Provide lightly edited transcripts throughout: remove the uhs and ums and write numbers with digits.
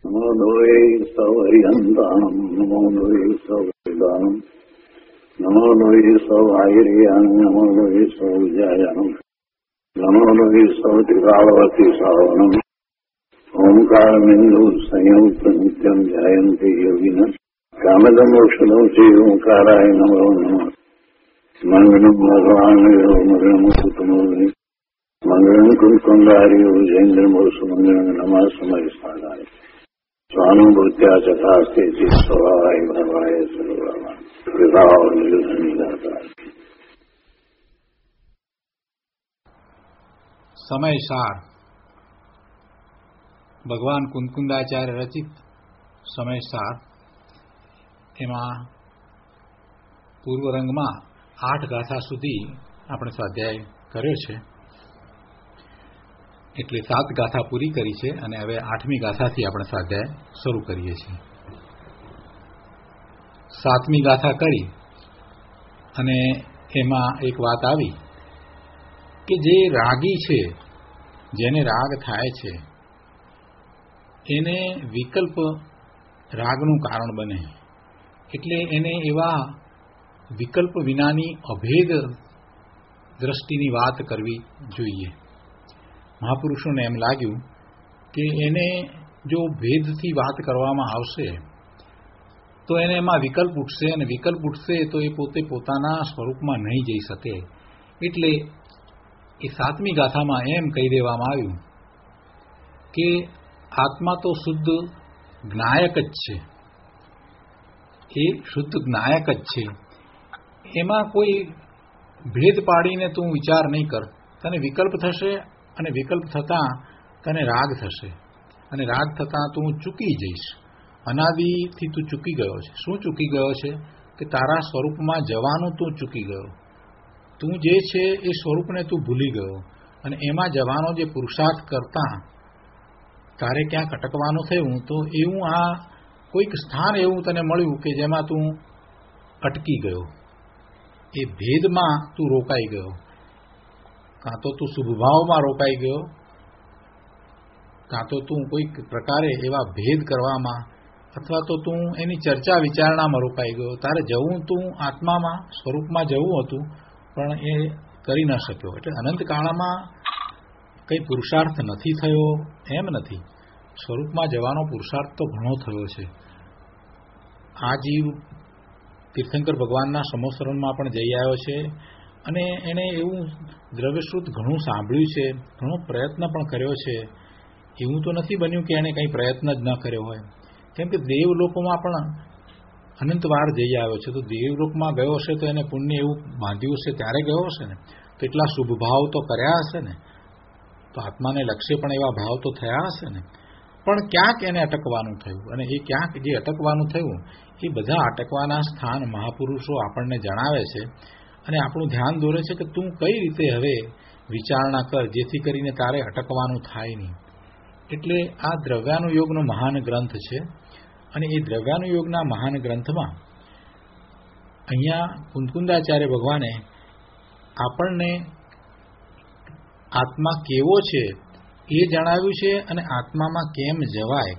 નમો લોહે સૌહરિહંતાણમ નમો લોહે સૌવેદાનમ નમો લોહે સૌઆયર્યાણમ નમો લોહે સૌજાયાણમ નમો લોહે સૌત્રિકાળવતી સાવનમ ઓમકારમિંદુ સંયુક્ત નિત્યમ જાયંતિ યોગિન કામદમોક્ષદમ શ્રી ઓંકારાય નમો નમઃ મંગલમ ભગવાન મંગલમ કુટુંબી મંગલમ કુંકુંડાર્યો જૈન્દ્રમોષ મંગલમ નમઃ સમય સ્થાનાય સ્વાનુભૂત્યા ચતાસ્તે સ્વભાવાય ભવાય સર્વમાં વિભાવ નિર્ધાતા. સમયસાર ભગવાન કુંકુંદાચાર્ય રચિત સમયસાર એમાં પૂર્વ રંગમાં 8 ગાથા સુધી આપણે સ્વાધ્યાય કર્યો છે, એટલે 7 ગાથા પૂરી કરી છે અને હવે 8મી ગાથાથી આપણે સ્વાધ્યાય શરૂ કરીએ છીએ. 7મી ગાથા કરી અને એમાં એક વાત આવી કે જે રાગી છે, જેને રાગ થાય છે, એને વિકલ્પ રાગનું કારણ બને, એટલે એને એવા વિકલ્પ વિનાની અભેદ દ્રષ્ટિની વાત કરવી જોઈએ. મહાપુરુષોને એમ લાગ્યું કે એને જો ભેદથી વાત કરવામાં આવશે તો એને એમાં વિકલ્પ ઉઠશે, અને વિકલ્પ ઉઠશે તો એ પોતે પોતાના સ્વરૂપમાં નહીં જઈ શકે. એટલે એ 7મી ગાથામાં એમ કહી દેવામાં આવ્યું કે આત્મા તો શુદ્ધ જ્ઞાયક જ છે, એ શુદ્ધ જ્ઞાયક જ છે, એમાં કોઈ ભેદ પાડીને તું વિચાર નહીં કર. તને વિકલ્પ થશે અને વિકલ્પ થતાં તને રાગ થશે, અને રાગ થતાં તું ચૂકી જઈશ. અનાદિથી તું ચૂકી ગયો છે. શું ચૂકી ગયો છે? કે તારા સ્વરૂપમાં જવાનું તું ચૂકી ગયો. તું જે છે એ સ્વરૂપને તું ભૂલી ગયો, અને એમાં જવાનો જે પુરુષાર્થ કરતા તારે ક્યાંક અટકવાનું થયું, તો એવું આ કોઈક સ્થાન એવું તને મળ્યું કે જેમાં તું અટકી ગયો. એ ભેદમાં તું રોકાઈ ગયો. કાં તો તું શુભભાવમાં રોકાઈ ગયો, કાં તો તું કોઈક પ્રકારે એવા ભેદ કરવામાં, અથવા તો તું એની ચર્ચા વિચારણામાં રોકાઈ ગયો. તારે જવું તું આત્મામાં સ્વરૂપમાં જવું હતું, પણ એ કરી ન શક્યો. એટલે અનંતકાળમાં કંઈ પુરુષાર્થ નથી થયો એમ નથી. સ્વરૂપમાં જવાનો પુરુષાર્થ તો ઘણો થયો છે. આ જીવ તીર્થંકર ભગવાનના સમોસરણમાં પણ જઈ આવ્યો છે, અને એણે એવું દ્રવ્યશ્રુત ઘણું સાંભળ્યું છે, ઘણો પ્રયત્ન પણ કર્યો છે. એવું તો નથી બન્યું કે એણે કંઈ પ્રયત્ન જ ન કર્યો હોય, કેમ કે દેવલોકમાં પણ અનંતવાર જઈ આવ્યો છે. તો દેવલોકમાં ગયો હશે તો એને પુણ્ય એવું બાંધ્યું હશે, ત્યારે ગયો હશે ને. તો એટલા શુભ ભાવ તો કર્યા હશે ને, તો આત્માને લક્ષ્ય પણ એવા ભાવ તો થયા હશે ને. પણ ક્યાંક એને અટકવાનું થયું, અને એ ક્યાંક જે અટકવાનું થયું એ બધા અટકવાના સ્થાન મહાપુરુષો આપણને જણાવે છે, અને આપણું ધ્યાન દોરે છે કે તું કઈ રીતે હવે વિચારણા કર જેથી કરીને તારે અટકવાનું થાય નહીં. એટલે આ દ્રવ્યાનુયોગનો મહાન ગ્રંથ છે, અને એ દ્રવ્યાનુયોગના મહાન ગ્રંથમાં અહીંયા કુંકુંદાચાર્ય ભગવાને આપણને આત્મા કેવો છે એ જણાવ્યું છે, અને આત્મામાં કેમ જવાય,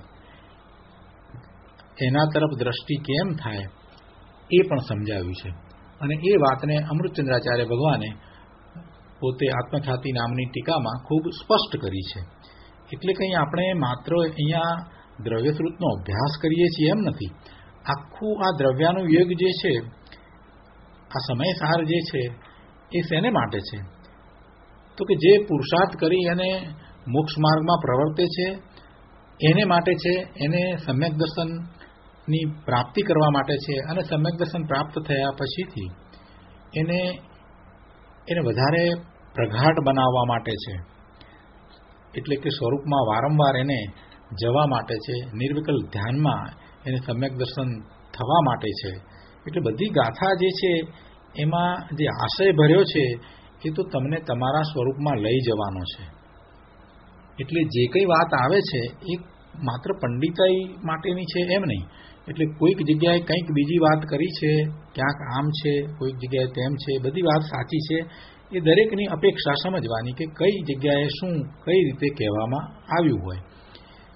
એના તરફ દ્રષ્ટિ કેમ થાય એ પણ સમજાવ્યું છે. અને એ વાતને અમૃતચંદ્રાચાર્ય ભગવાને પોતે આત્મખ્યાતિ નામની ટીકામાં ખૂબ સ્પષ્ટ કરી છે. એટલે કંઈ આપણે માત્ર અહીંયા દ્રવ્યશ્રુતનો અભ્યાસ કરીએ છીએ એમ નથી. આખું આ દ્રવ્યાનું યોગ જે છે, આ સમયસાર જે છે, એ શેને માટે છે? તો કે જે પુરુષાર્થ કરી અને મોક્ષ માર્ગમાં પ્રવર્તે છે એને માટે છે, એને સમ્યક દર્શનની પ્રાપ્તિ કરવા માટે છે, અને સમ્યક દર્શન પ્રાપ્ત થયા પછીથી એને વધારે પ્રગાઢ બનાવવા માટે છે. એટલે કે સ્વરૂપમાં વારંવાર એને જવા માટે છે, નિર્વિકલ્પ ધ્યાનમાં એને સમ્યક દર્શન થવા માટે છે. એટલે બધી ગાથા જે છે એમાં જે આશય ભર્યો છે એ તો તમને તમારા સ્વરૂપમાં લઈ જવાનો છે. એટલે જે કંઈ વાત આવે છે એ માત્ર પંડિતાઈ માટેની છે એમ નહીં. એટલે કોઈક જગ્યાએ કંઈક બીજી વાત કરી છે, ક્યાંક આમ છે, કોઈક જગ્યાએ તેમ છે, બધી વાત સાચી છે. એ દરેકની અપેક્ષા સમજવાની કે કઈ જગ્યાએ શું કઈ રીતે કહેવામાં આવ્યું હોય.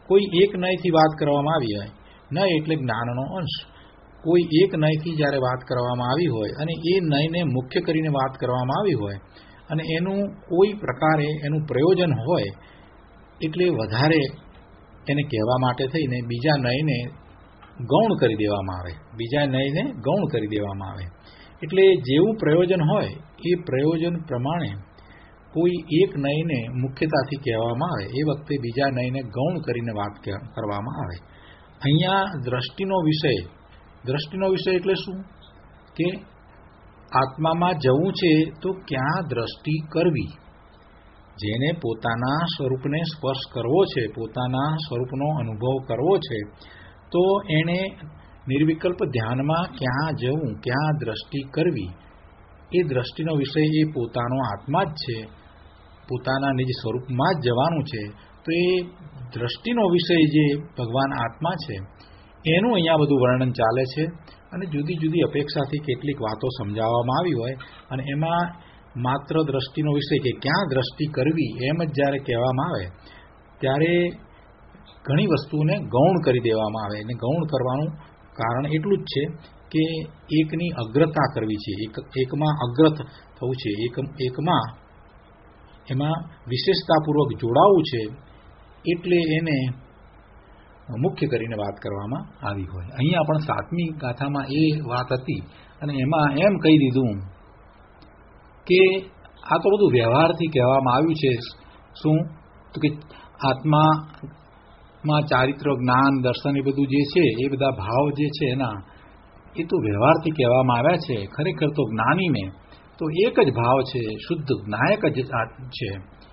કોઈ એક નયથી વાત કરવામાં આવી હોય, નય એટલે જ્ઞાનનો અંશ, કોઈ એક નયથી જ્યારે વાત કરવામાં આવી હોય અને એ નયને મુખ્ય કરીને વાત કરવામાં આવી હોય અને એનું કોઈ પ્રકારે એનું પ્રયોજન હોય, એટલે વધારે એને કહેવા માટે થઈને બીજા નયને ગૌણ કરી દેવામાં આવે, બીજા નયને ગૌણ કરી દેવામાં આવે. એટલે જેવું પ્રયોજન હોય એ પ્રયોજન પ્રમાણે કોઈ એક નયને મુખ્યતાથી કહેવામાં આવે, એ વખતે બીજા નયને ગૌણ કરીને વાત કરવામાં આવે. અહીંયા દ્રષ્ટિનો વિષય એટલે શું કે આત્મામાં જવું છે તો ક્યાં દ્રષ્ટિ કરવી, જેને પોતાના સ્વરૂપને સ્પર્શ કરવો છે, પોતાના સ્વરૂપનો અનુભવ કરવો છે, તો એને નિર્વિકલ્પ ધ્યાનમાં ક્યાં જવું, ક્યાં દ્રષ્ટિ કરવી, એ દ્રષ્ટિનો વિષય એ પોતાનો આત્મા જ છે, પોતાના નિજ સ્વરૂપમાં જ જવાનું છે. તો એ દ્રષ્ટિનો વિષય જે ભગવાન આત્મા છે એનું અહીંયા બધું વર્ણન ચાલે છે અને જુદી જુદી અપેક્ષાથી કેટલીક વાતો સમજાવવામાં આવી હોય અને એમાં માત્ર દ્રષ્ટિનો વિષય કે ક્યાં દ્રષ્ટિ કરવી એમ જ જ્યારે કહેવામાં આવે ત્યારે ઘણી વસ્તુને ગૌણ કરી દેવામાં આવે. અને ગૌણ કરવાનું કારણ એટલું જ છે કે એકની અગ્રતા કરવી છે, એકમાં અગ્રત થવું છે, એકમાં એમાં વિશેષતાપૂર્વક જોડાવું છે, એટલે એને મુખ્ય કરીને વાત કરવામાં આવી હોય. અહીંયા પણ 7મી ગાથામાં એ વાત હતી અને એમાં એમ કહી દીધું કે આ તો બધું વ્યવહારથી કહેવામાં આવ્યું છે. શું તો કે આત્મામાં ચારિત્ર, જ્ઞાન, દર્શન એ બધું જે છે એ બધા ભાવ જે છે એના એ તો વ્યવહારથી કહેવામાં આવ્યા છે. ખરેખર તો જ્ઞાનીને તો એક જ ભાવ છે, શુદ્ધ જ્ઞાયક જ છે.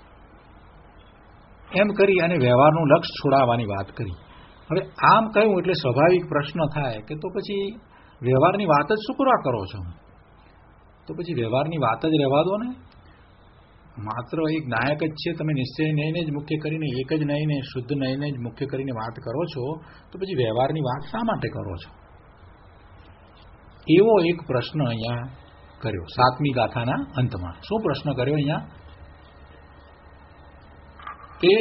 એમ કરી અને વ્યવહારનું લક્ષ્ય છોડાવવાની વાત કરી. હવે આમ કહ્યું એટલે સ્વાભાવિક પ્રશ્ન થાય કે તો પછી વ્યવહારની વાત જ શું કરવા કરો છો? તો પછી વ્યવહારની વાત જ રહેવા દો ને. માત્ર એક નાયક જ છે, તમે નિશ્ચય નયને જ મુખ્ય કરીને, એક જ નયને, શુદ્ધ નયને જ મુખ્ય કરીને વાત કરો છો, તો પછી વ્યવહારની વાત શા માટે કરો છો? એવો એક પ્રશ્ન અહીંયા કર્યો 7મી ગાથાના અંતમાં. શું પ્રશ્ન કર્યો અહીંયા? કે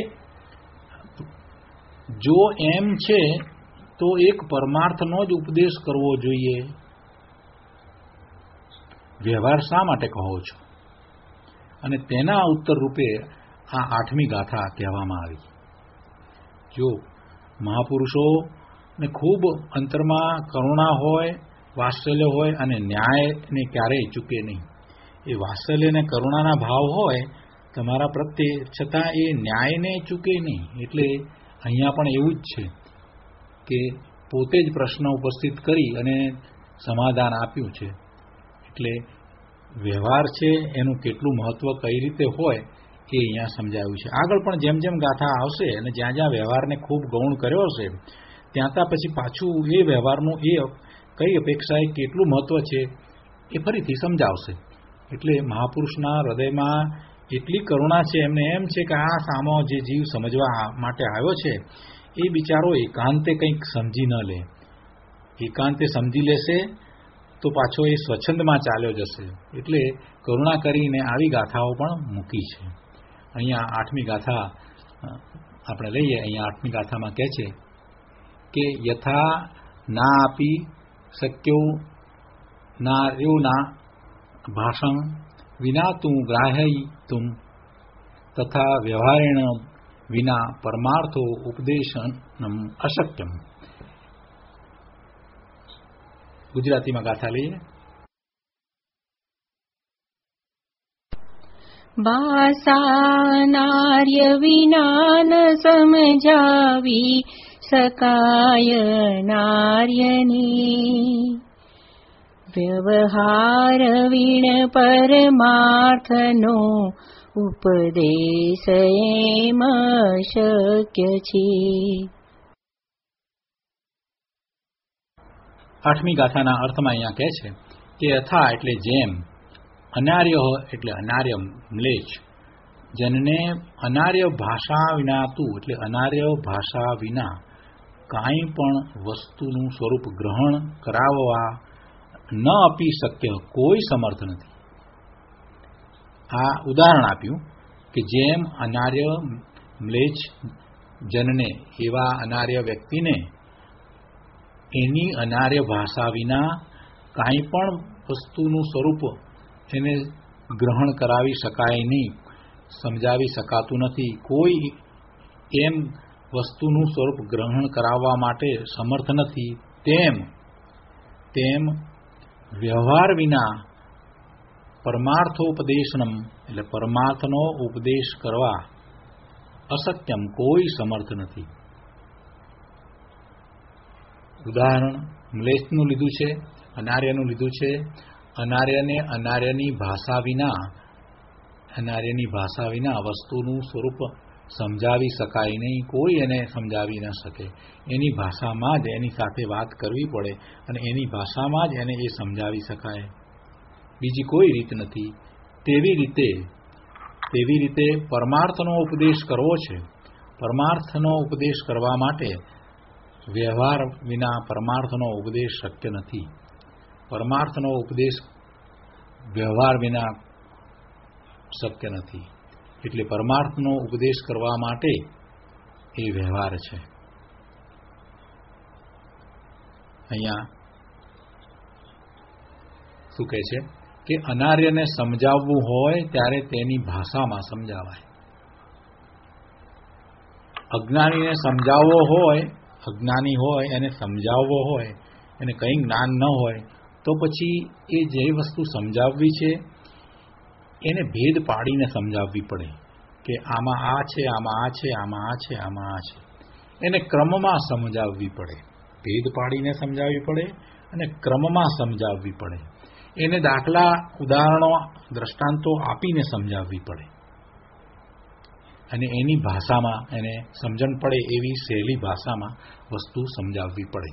જો એમ છે તો એક પરમાર્થનો જ ઉપદેશ કરવો જોઈએ, વ્યવહાર શા માટે કહો છો? અને તેના ઉત્તર રૂપે આ 8મી ગાથા કહેવામાં આવી. જો મહાપુરુષોને ખૂબ અંતરમાં કરુણા હોય, વાત્સલ્ય હોય અને ન્યાયને ક્યારેય ચૂકે નહીં. એ વાત્સલ્ય અને કરુણાના ભાવ હોય તમારા પ્રત્યે, છતાં એ ન્યાયને ચૂકે નહીં. એટલે અહીંયા પણ એવું જ છે કે પોતે જ પ્રશ્ન ઉપસ્થિત કરી અને સમાધાન આપ્યું છે. એટલે વ્યવહાર છે એનું કેટલું મહત્વ કઈ રીતે હોય એ અહીંયા સમજાવ્યું છે. આગળ પણ જેમ જેમ ગાથા આવશે અને જ્યાં જ્યાં વ્યવહારને ખૂબ ગૌણ કર્યો હશે ત્યાં પછી પાછું એ વ્યવહારનું એ કઈ અપેક્ષાએ કેટલું મહત્વ છે એ ફરીથી સમજાવશે. એટલે મહાપુરુષના હૃદયમાં એટલી કરુણા છે, એમને એમ છે કે આ સામો જે જીવ સમજવા માટે આવ્યો છે એ બિચારો એકાંતે કંઈક સમજી ન લે. એકાંતે સમજી લેશે તો પાછો એ સ્વચ્છંદમાં ચાલ્યો જશે. એટલે કરુણા કરીને આવી ગાથાઓ પણ મૂકી છે. અહીંયા 8મી ગાથા આપણે લઈએ. અહીંયા 8મી ગાથામાં કહે છે કે યથા ના આપી શક્યો નાર્યો ના ભાષણ વિના તું ગ્રાહ્ય તુમ તથા વ્યવહારેણ વિના પરમાર્થો ઉપદેશનમ અશક્યમ. ગુજરાતીમાં ગાથા લઈએ. ભાષાનાર્ય વિના ન સમજાવી શકાય નાર્યની, વ્યવહાર વિણ પરમાર્થનો ઉપદેશ એમ શક્ય છે. 8મી ગાથાના અર્થમાં અહીંયા કહે છે કે યથા એટલે જેમ, અનાર્ય એટલે અનાર્ય મ્લેચ્છ, જનને અનાર્ય ભાષા વિનાતું એટલે અનાર્ય ભાષા વિના કાંઈ પણ વસ્તુનું સ્વરૂપ ગ્રહણ કરાવવા ન આપી શક્ય કોઈ સમર્થ નથી. આ ઉદાહરણ આપ્યું કે જેમ અનાર્ય મ્લેચ્છ જનને, એવા અનાર્ય વ્યક્તિને એની અનાર્ય ભાષા વિના કાંઈ પણ વસ્તુનું સ્વરૂપ એને ગ્રહણ કરાવી શકાય નહીં, સમજાવી શકાતું નથી. કોઈ એમ વસ્તુનું સ્વરૂપ ગ્રહણ કરાવવા માટે સમર્થ નથી. તેમ વ્યવહાર વિના પરમાર્થોપદેશનમ, એટલે પરમાર્થનો ઉપદેશ કરવા અસત્યમ, કોઈ સમર્થ નથી. ઉદાહરણ મ્લેચ્છનું લીધું છે, અનાર્યનું લીધું છે. અનાર્યને અનાર્યની ભાષા વિના વસ્તુનું સ્વરૂપ સમજાવી શકાય નહીં, કોઈ એને સમજાવી ન શકે. એની ભાષામાં જ એની સાથે વાત કરવી પડે અને એની ભાષામાં જ એને એ સમજાવી શકાય, બીજી કોઈ રીત નથી. તેવી રીતે પરમાર્થનો ઉપદેશ કરવો છે. પરમાર્થનો ઉપદેશ કરવા માટે વ્યવહાર વિના પરમાર્થનો ઉપદેશ શક્ય નથી. પરમાર્થનો ઉપદેશ વ્યવહાર વિના શક્ય નથી. એટલે પરમાર્થનો ઉપદેશ કરવા માટે એ વ્યવહાર છે. અહીંયા શું કહે છે કે અનાર્યને સમજાવવું હોય ત્યારે તેની ભાષામાં સમજાવાય. અજ્ઞાનીને સમજાવવો હોય, અજ્ઞાની હોય એને સમજાવવો હોય, એને કંઈ જ્ઞાન ન હોય, તો પછી એ જે વસ્તુ સમજાવવી છે એને ભેદ પાડીને સમજાવવી પડે કે આમાં આ છે, આમાં આ છે, આમાં આ છે, આમાં આ છે. એને ક્રમમાં સમજાવવી પડે, ભેદ પાડીને સમજાવવી પડે અને ક્રમમાં સમજાવવી પડે. એને દાખલા, ઉદાહરણો, દ્રષ્ટાંતો આપીને સમજાવવી પડે અને એની ભાષામાં એને સમજણ પડે એવી સહેલી ભાષામાં વસ્તુ સમજાવવી પડે.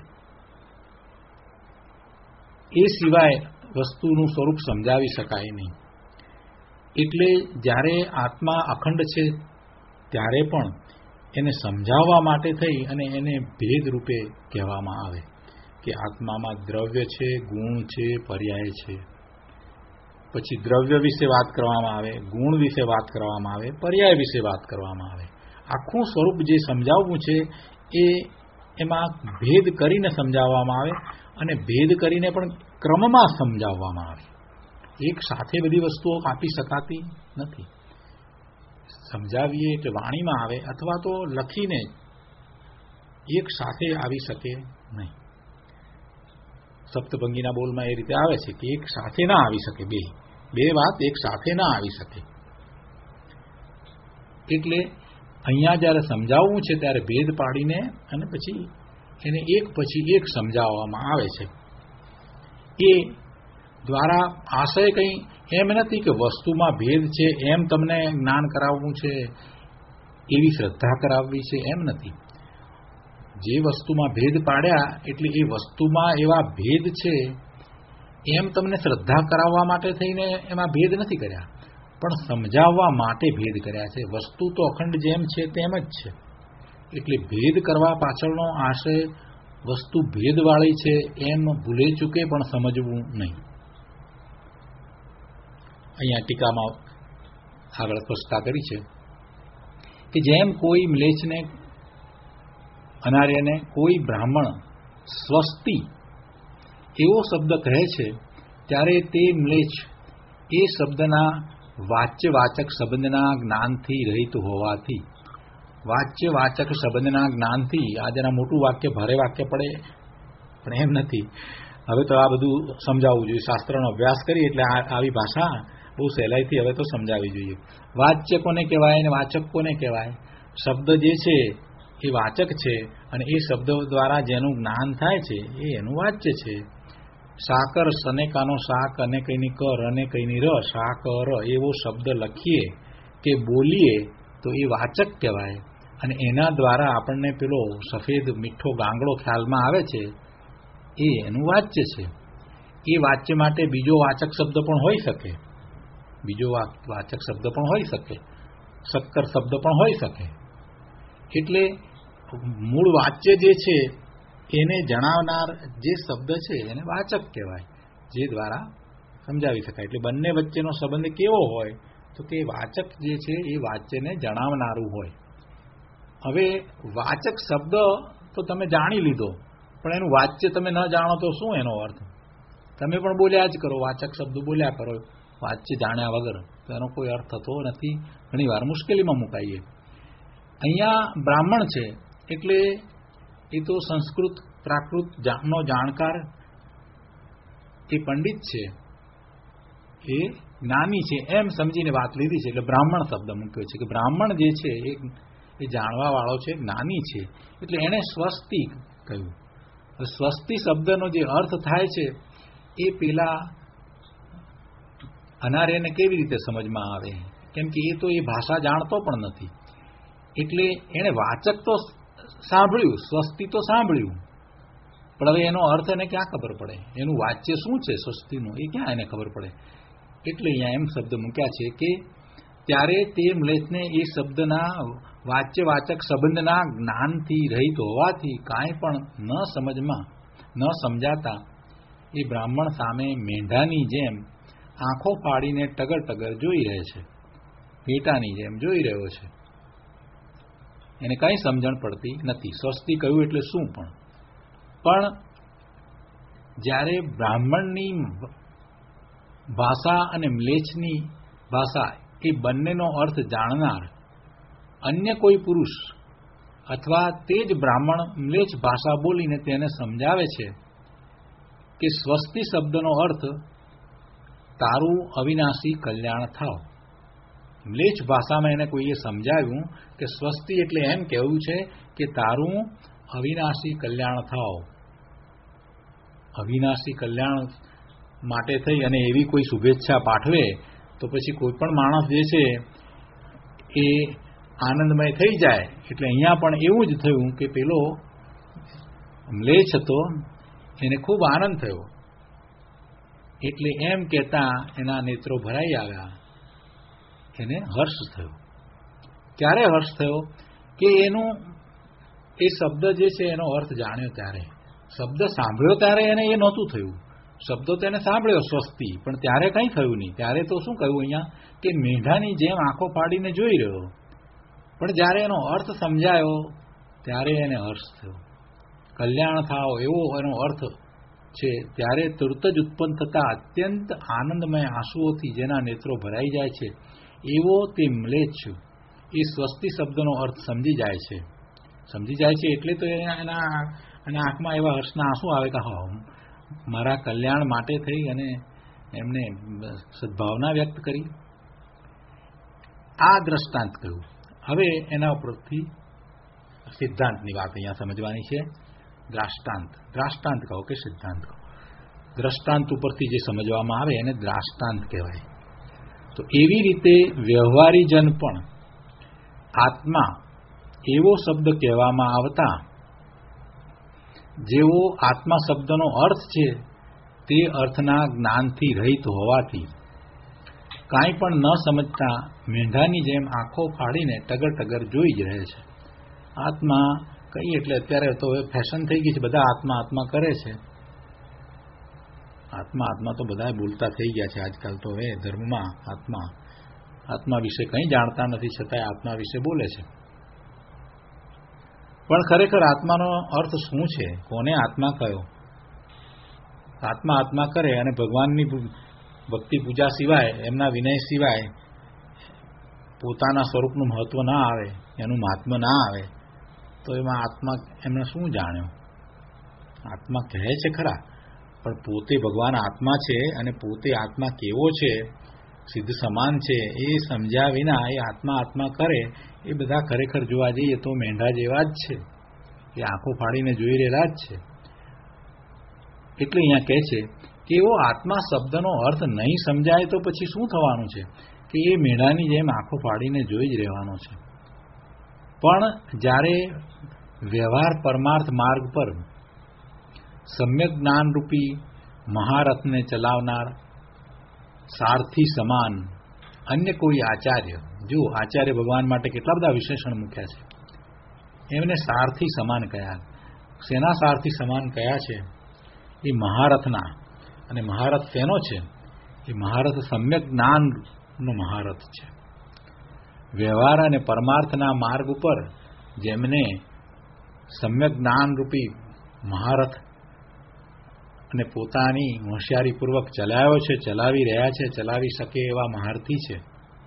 એ સિવાય વસ્તુનું સ્વરૂપ સમજાવી શકાય નહીં. એટલે જ્યારે આત્મા અખંડ છે ત્યારે પણ એને સમજાવવા માટે થઈ અને એને ભેદ રૂપે કહેવામાં આવે કે આત્મામાં દ્રવ્ય છે, ગુણ છે, પર્યાય છે. પછી દ્રવ્ય વિશે વાત કરવામાં આવે, ગુણ વિશે વાત કરવામાં આવે, પર્યાય વિશે વાત કરવામાં આવે. આખું સ્વરૂપ જે સમજાવવું છે એમાં ભેદ કરીને સમજાવવામાં આવે અને ભેદ કરીને પણ ક્રમમાં સમજાવવામાં આવે. એક સાથે બધી વસ્તુઓ આપી શકાતી નથી. સમજાવીએ એટલે વાણીમાં આવે અથવા તો લખીને એક સાથે આવી શકે નહીં. સપ્તભંગીના બોલમાં એ રીતે આવે છે કે એક સાથે ના આવી શકે, બે વાત એક સાથે ના આવી શકે. એટલે અહીંયા જ્યારે સમજાવવું છે ત્યારે ભેદ પાડીને અને પછી એને એક પછી એક સમજાવવામાં આવે છે. એ દ્વારા આશય કંઈ એમ નથી કે વસ્તુમાં ભેદ છે એમ તમને જ્ઞાન કરાવવું છે, એવી શ્રદ્ધા કરાવવી છે, એમ નથી. જે વસ્તુમાં ભેદ પાડ્યા એટલે એ વસ્તુમાં એવા ભેદ છે એમ તમને શ્રદ્ધા કરાવવા માટે થઈને એમાં ભેદ નથી કર્યા, પણ સમજાવવા માટે ભેદ કર્યા છે. વસ્તુ તો અખંડ જેમ છે તેમ જ છે. એટલે ભેદ કરવા પાછળનો આશય વસ્તુ ભેદવાળી છે એમ ભૂલે ચૂકે પણ સમજવું નહીં. અહીંયા ટીકામાં આગળ સ્પષ્ટતા કરી છે કે જેમ કોઈ મ્લેચ્છને, અનાર્યને કોઈ બ્રાહ્મણ સ્વસ્તિ એવો શબ્દ કહે છે ત્યારે તે મ્લેચ્છ એ શબ્દના વાચ્યવાચક શબ્દના જ્ઞાનથી રહિત હોવાથી, વાચ્યવાચક શબ્દના જ્ઞાનથી, આ જરા મોટું વાક્ય, ભારે વાક્ય પડે પણ એમ નથી. હવે તો આ બધું સમજાવવું જોઈએ. શાસ્ત્રનો અભ્યાસ કરી એટલે આવી ભાષા બહુ સહેલાઈથી હવે તો સમજાવવી જોઈએ. વાચ્ય કોને કહેવાય અને વાચક કોને કહેવાય? શબ્દ જે છે એ વાચક છે અને એ શબ્દ દ્વારા જેનું જ્ઞાન થાય છે એ એનું વાચ્ય છે. સાકર, સનેકાનો શાક અને કઈની કર અને કઈની ર, શાકર એવો શબ્દ લખીએ કે બોલીએ તો એ વાચક કહેવાય અને એના દ્વારા આપણને પેલો સફેદ મીઠો ગાંગડો ખ્યાલમાં આવે છે એ એનું વાચ્ય છે. એ વાચ્ય માટે બીજો વાચક શબ્દ પણ હોઈ શકે, બીજો વાચક શબ્દ પણ હોઈ શકે, શક્કર શબ્દ પણ હોઈ શકે. એટલે મૂળ વાચ્ય જે છે એને જણાવનાર જે શબ્દ છે એને વાચક કહેવાય, જે દ્વારા સમજાવી શકાય. એટલે બંને વચ્ચેનો સંબંધ કેવો હોય તો કે વાચક જે છે એ વાચ્યને જણાવનારું હોય. હવે વાચક શબ્દ તો તમે જાણી લીધો, પણ એનું વાચ્ય તમે ન જાણો તો શું એનો અર્થ? તમે પણ બોલ્યા જ કરો, વાચક શબ્દ બોલ્યા કરો, વાચ્ય જાણ્યા વગર તો એનો કોઈ અર્થ થતો નથી. ઘણી વાર મુશ્કેલીમાં મુકાઈએ. અહીંયા બ્રાહ્મણ છે એટલે એ તો સંસ્કૃત પ્રાકૃત નો જાણકાર, એ પંડિત છે, એ જ્ઞાની છે એમ સમજીને વાત લીધી છે, એટલે બ્રાહ્મણ શબ્દ મૂક્યો છે. કે બ્રાહ્મણ જે છે એ જાણવા વાળો છે, જ્ઞાની છે, એટલે એને સ્વસ્તિ કહ્યું. સ્વસ્તિ શબ્દનો જે અર્થ થાય છે એ પેલા અનાર્યને કેવી રીતે સમજમાં આવે? કેમ કે એ તો એ ભાષા જાણતો પણ નથી, એટલે એને વાચક તો સાંભળ્યું, સ્વસ્તિ તો સાંભળ્યું, પણ હવે એનો અર્થ એને ક્યાં ખબર પડે? એનું વાચ્ય શું છે સ્વસ્તિનું એ ક્યાં એને ખબર પડે? એટલે અહીંયા એમ શબ્દ મૂક્યા છે કે ત્યારે તે મ્લેચ્છને એ શબ્દના વાચ્યવાચક સંબંધના જ્ઞાનથી રહિત હોવાથી કાંઈ પણ ન સમજાતા એ બ્રાહ્મણ સામે મેંઢાની જેમ આંખો ફાડીને ટગર ટગર જોઈ રહે છે, પેટાની જેમ જોઈ રહ્યો છે. એને કંઈ સમજણ પડતી નથી. સ્વસ્તિ કહ્યું એટલે શું? પણ જ્યારે બ્રાહ્મણની ભાષા અને મ્લેચ્છની ભાષા એ બંનેનો અર્થ જાણનાર અન્ય કોઈ પુરુષ અથવા તે જ બ્રાહ્મણ મ્લેચ્છ ભાષા બોલીને તેને સમજાવે છે કે સ્વસ્તિ શબ્દનો અર્થ તારું અવિનાશી કલ્યાણ થાવ. મ્લેચ્છ ભાષામાં એને કોઈએ સમજાવ્યું કે સ્વસ્તિ એટલે એમ કહેવું છે કે તારું અવિનાશી કલ્યાણ થાવ. અવિનાશી કલ્યાણ માટે થઈ અને એવી કોઈ શુભેચ્છા પાઠવે તો પછી કોઈ પણ માણસ જે છે એ આનંદમય થઈ જાય. એટલે અહીંયા પણ એવું જ થયું કે પેલો મ્લેચ્છ હતો એને ખૂબ આનંદ થયો, એટલે એમ કહેતા એના નેત્રો ભરાઈ આવ્યા, એને હર્ષ થયો. ક્યારે હર્ષ થયો? કે એનું એ શબ્દ જે છે એનો અર્થ જાણ્યો ત્યારે, શબ્દ સાંભળ્યો ત્યારે એને એ નહોતું થયું. શબ્દો તેને સાંભળ્યો સ્વસ્તિ, પણ ત્યારે કંઈ થયું નહીં. ત્યારે તો શું કહ્યું અહીંયા કે મેંઢાની જેમ આંખો પાડીને જોઈ રહ્યો, પણ જ્યારે એનો અર્થ સમજાયો ત્યારે એને હર્ષ થયો. કલ્યાણ થાવ એવો એનો અર્થ છે. ત્યારે તુરત જ ઉત્પન્ન થતા અત્યંત આનંદમય આંસુઓથી જેના નેત્રો ભરાઈ જાય છે એવો તે મ્લેચ્છ એ સ્વસ્તિ શબ્દનો અર્થ સમજી જાય છે. એટલે તો એના આંખમાં એવા હર્ષના આંસુ આવે કે હા, મારા કલ્યાણ માટે થઈ અને એમને સદભાવના વ્યક્ત કરી. આ દ્રષ્ટાંત કહ્યું. હવે એના ઉપરથી સિદ્ધાંતની વાત અહીંયા સમજવાની છે. દ્રાષ્ટાંત કહો કે સિદ્ધાંત કહો. દ્રષ્ટાંત ઉપરથી જે સમજવામાં આવે એને દ્રાષ્ટાંત કહેવાય. તો એવી રીતે વ્યવહારીજન પણ આત્મા એવો શબ્દ કહેવામાં આવતા જેવો આત્મા શબ્દનો અર્થ છે તે અર્થના જ્ઞાનથી રહિત હોવાથી કાંઈ પણ ન સમજતા મેંઢાની જેમ આંખો ફાડીને ટગર ટગર જોઈ જ રહે છે. આત્મા કઈ એટલે અત્યારે તો ફેશન થઈ ગઈ છે, બધા આત્મા આત્મા કરે છે. આત્મા તો બધા બોલતા થઈ ગયા છે આજકાલ તો. હવે ધર્મમાં આત્મા વિશે કંઈ જાણતા નથી, છતાંય આત્મા વિશે બોલે છે. પણ ખરેખર આત્માનો અર્થ શું છે? કોને આત્મા કયો? આત્મા કરે અને ભગવાનની ભક્તિ પૂજા સિવાય, એમના વિનય સિવાય પોતાના સ્વરૂપનું મહત્વ ના આવે, એનું મહાત્મ્ય ના આવે, તો એમાં આત્મા એમને શું જાણ્યો? આત્મા કહે છે ખરા, પણ પોતે ભગવાન આત્મા છે અને પોતે આત્મા કેવો છે, સિદ્ધ સમાન છે, એ સમજ્યા વિના એ આત્મા કરે એ બધા ખરેખર જોવા જઈએ તો મેંઢા જેવા જ છે. એ આંખો ફાડીને જોઈ રહેલા જ છે. એટલે અહીંયા કહે છે કે એવો આત્મા શબ્દનો અર્થ નહીં સમજાય તો પછી શું થવાનું છે? કે એ મેંઢાની જેમ આંખો ફાડીને જોઈ જ રહેવાનો છે. પણ જ્યારે વ્યવહાર પરમાર્થ માર્ગ પર સમ્યક જ્ઞાનરૂપી મહારથને ચલાવનાર સારથી સમાન અન્ય કોઈ આચાર્ય, જો આચાર્ય ભગવાન માટે કેટલા બધા વિશેષણ મૂક્યા છે, એમને સારથી સમાન કયા. શેના સારથી સમાન કયા છે? એ મહારથના. અને મહારથ શેનો છે? એ મહારથ સમ્યક જ્ઞાનનો મહારથ છે. વ્યવહાર અને પરમાર્થના માર્ગ ઉપર જેમને સમ્યક જ્ઞાનરૂપી મહારથ અને પોતાની હોશિયારીપૂર્વક ચલાવ્યો છે, ચલાવી રહ્યા છે, ચલાવી શકે એવા મહારથી છે,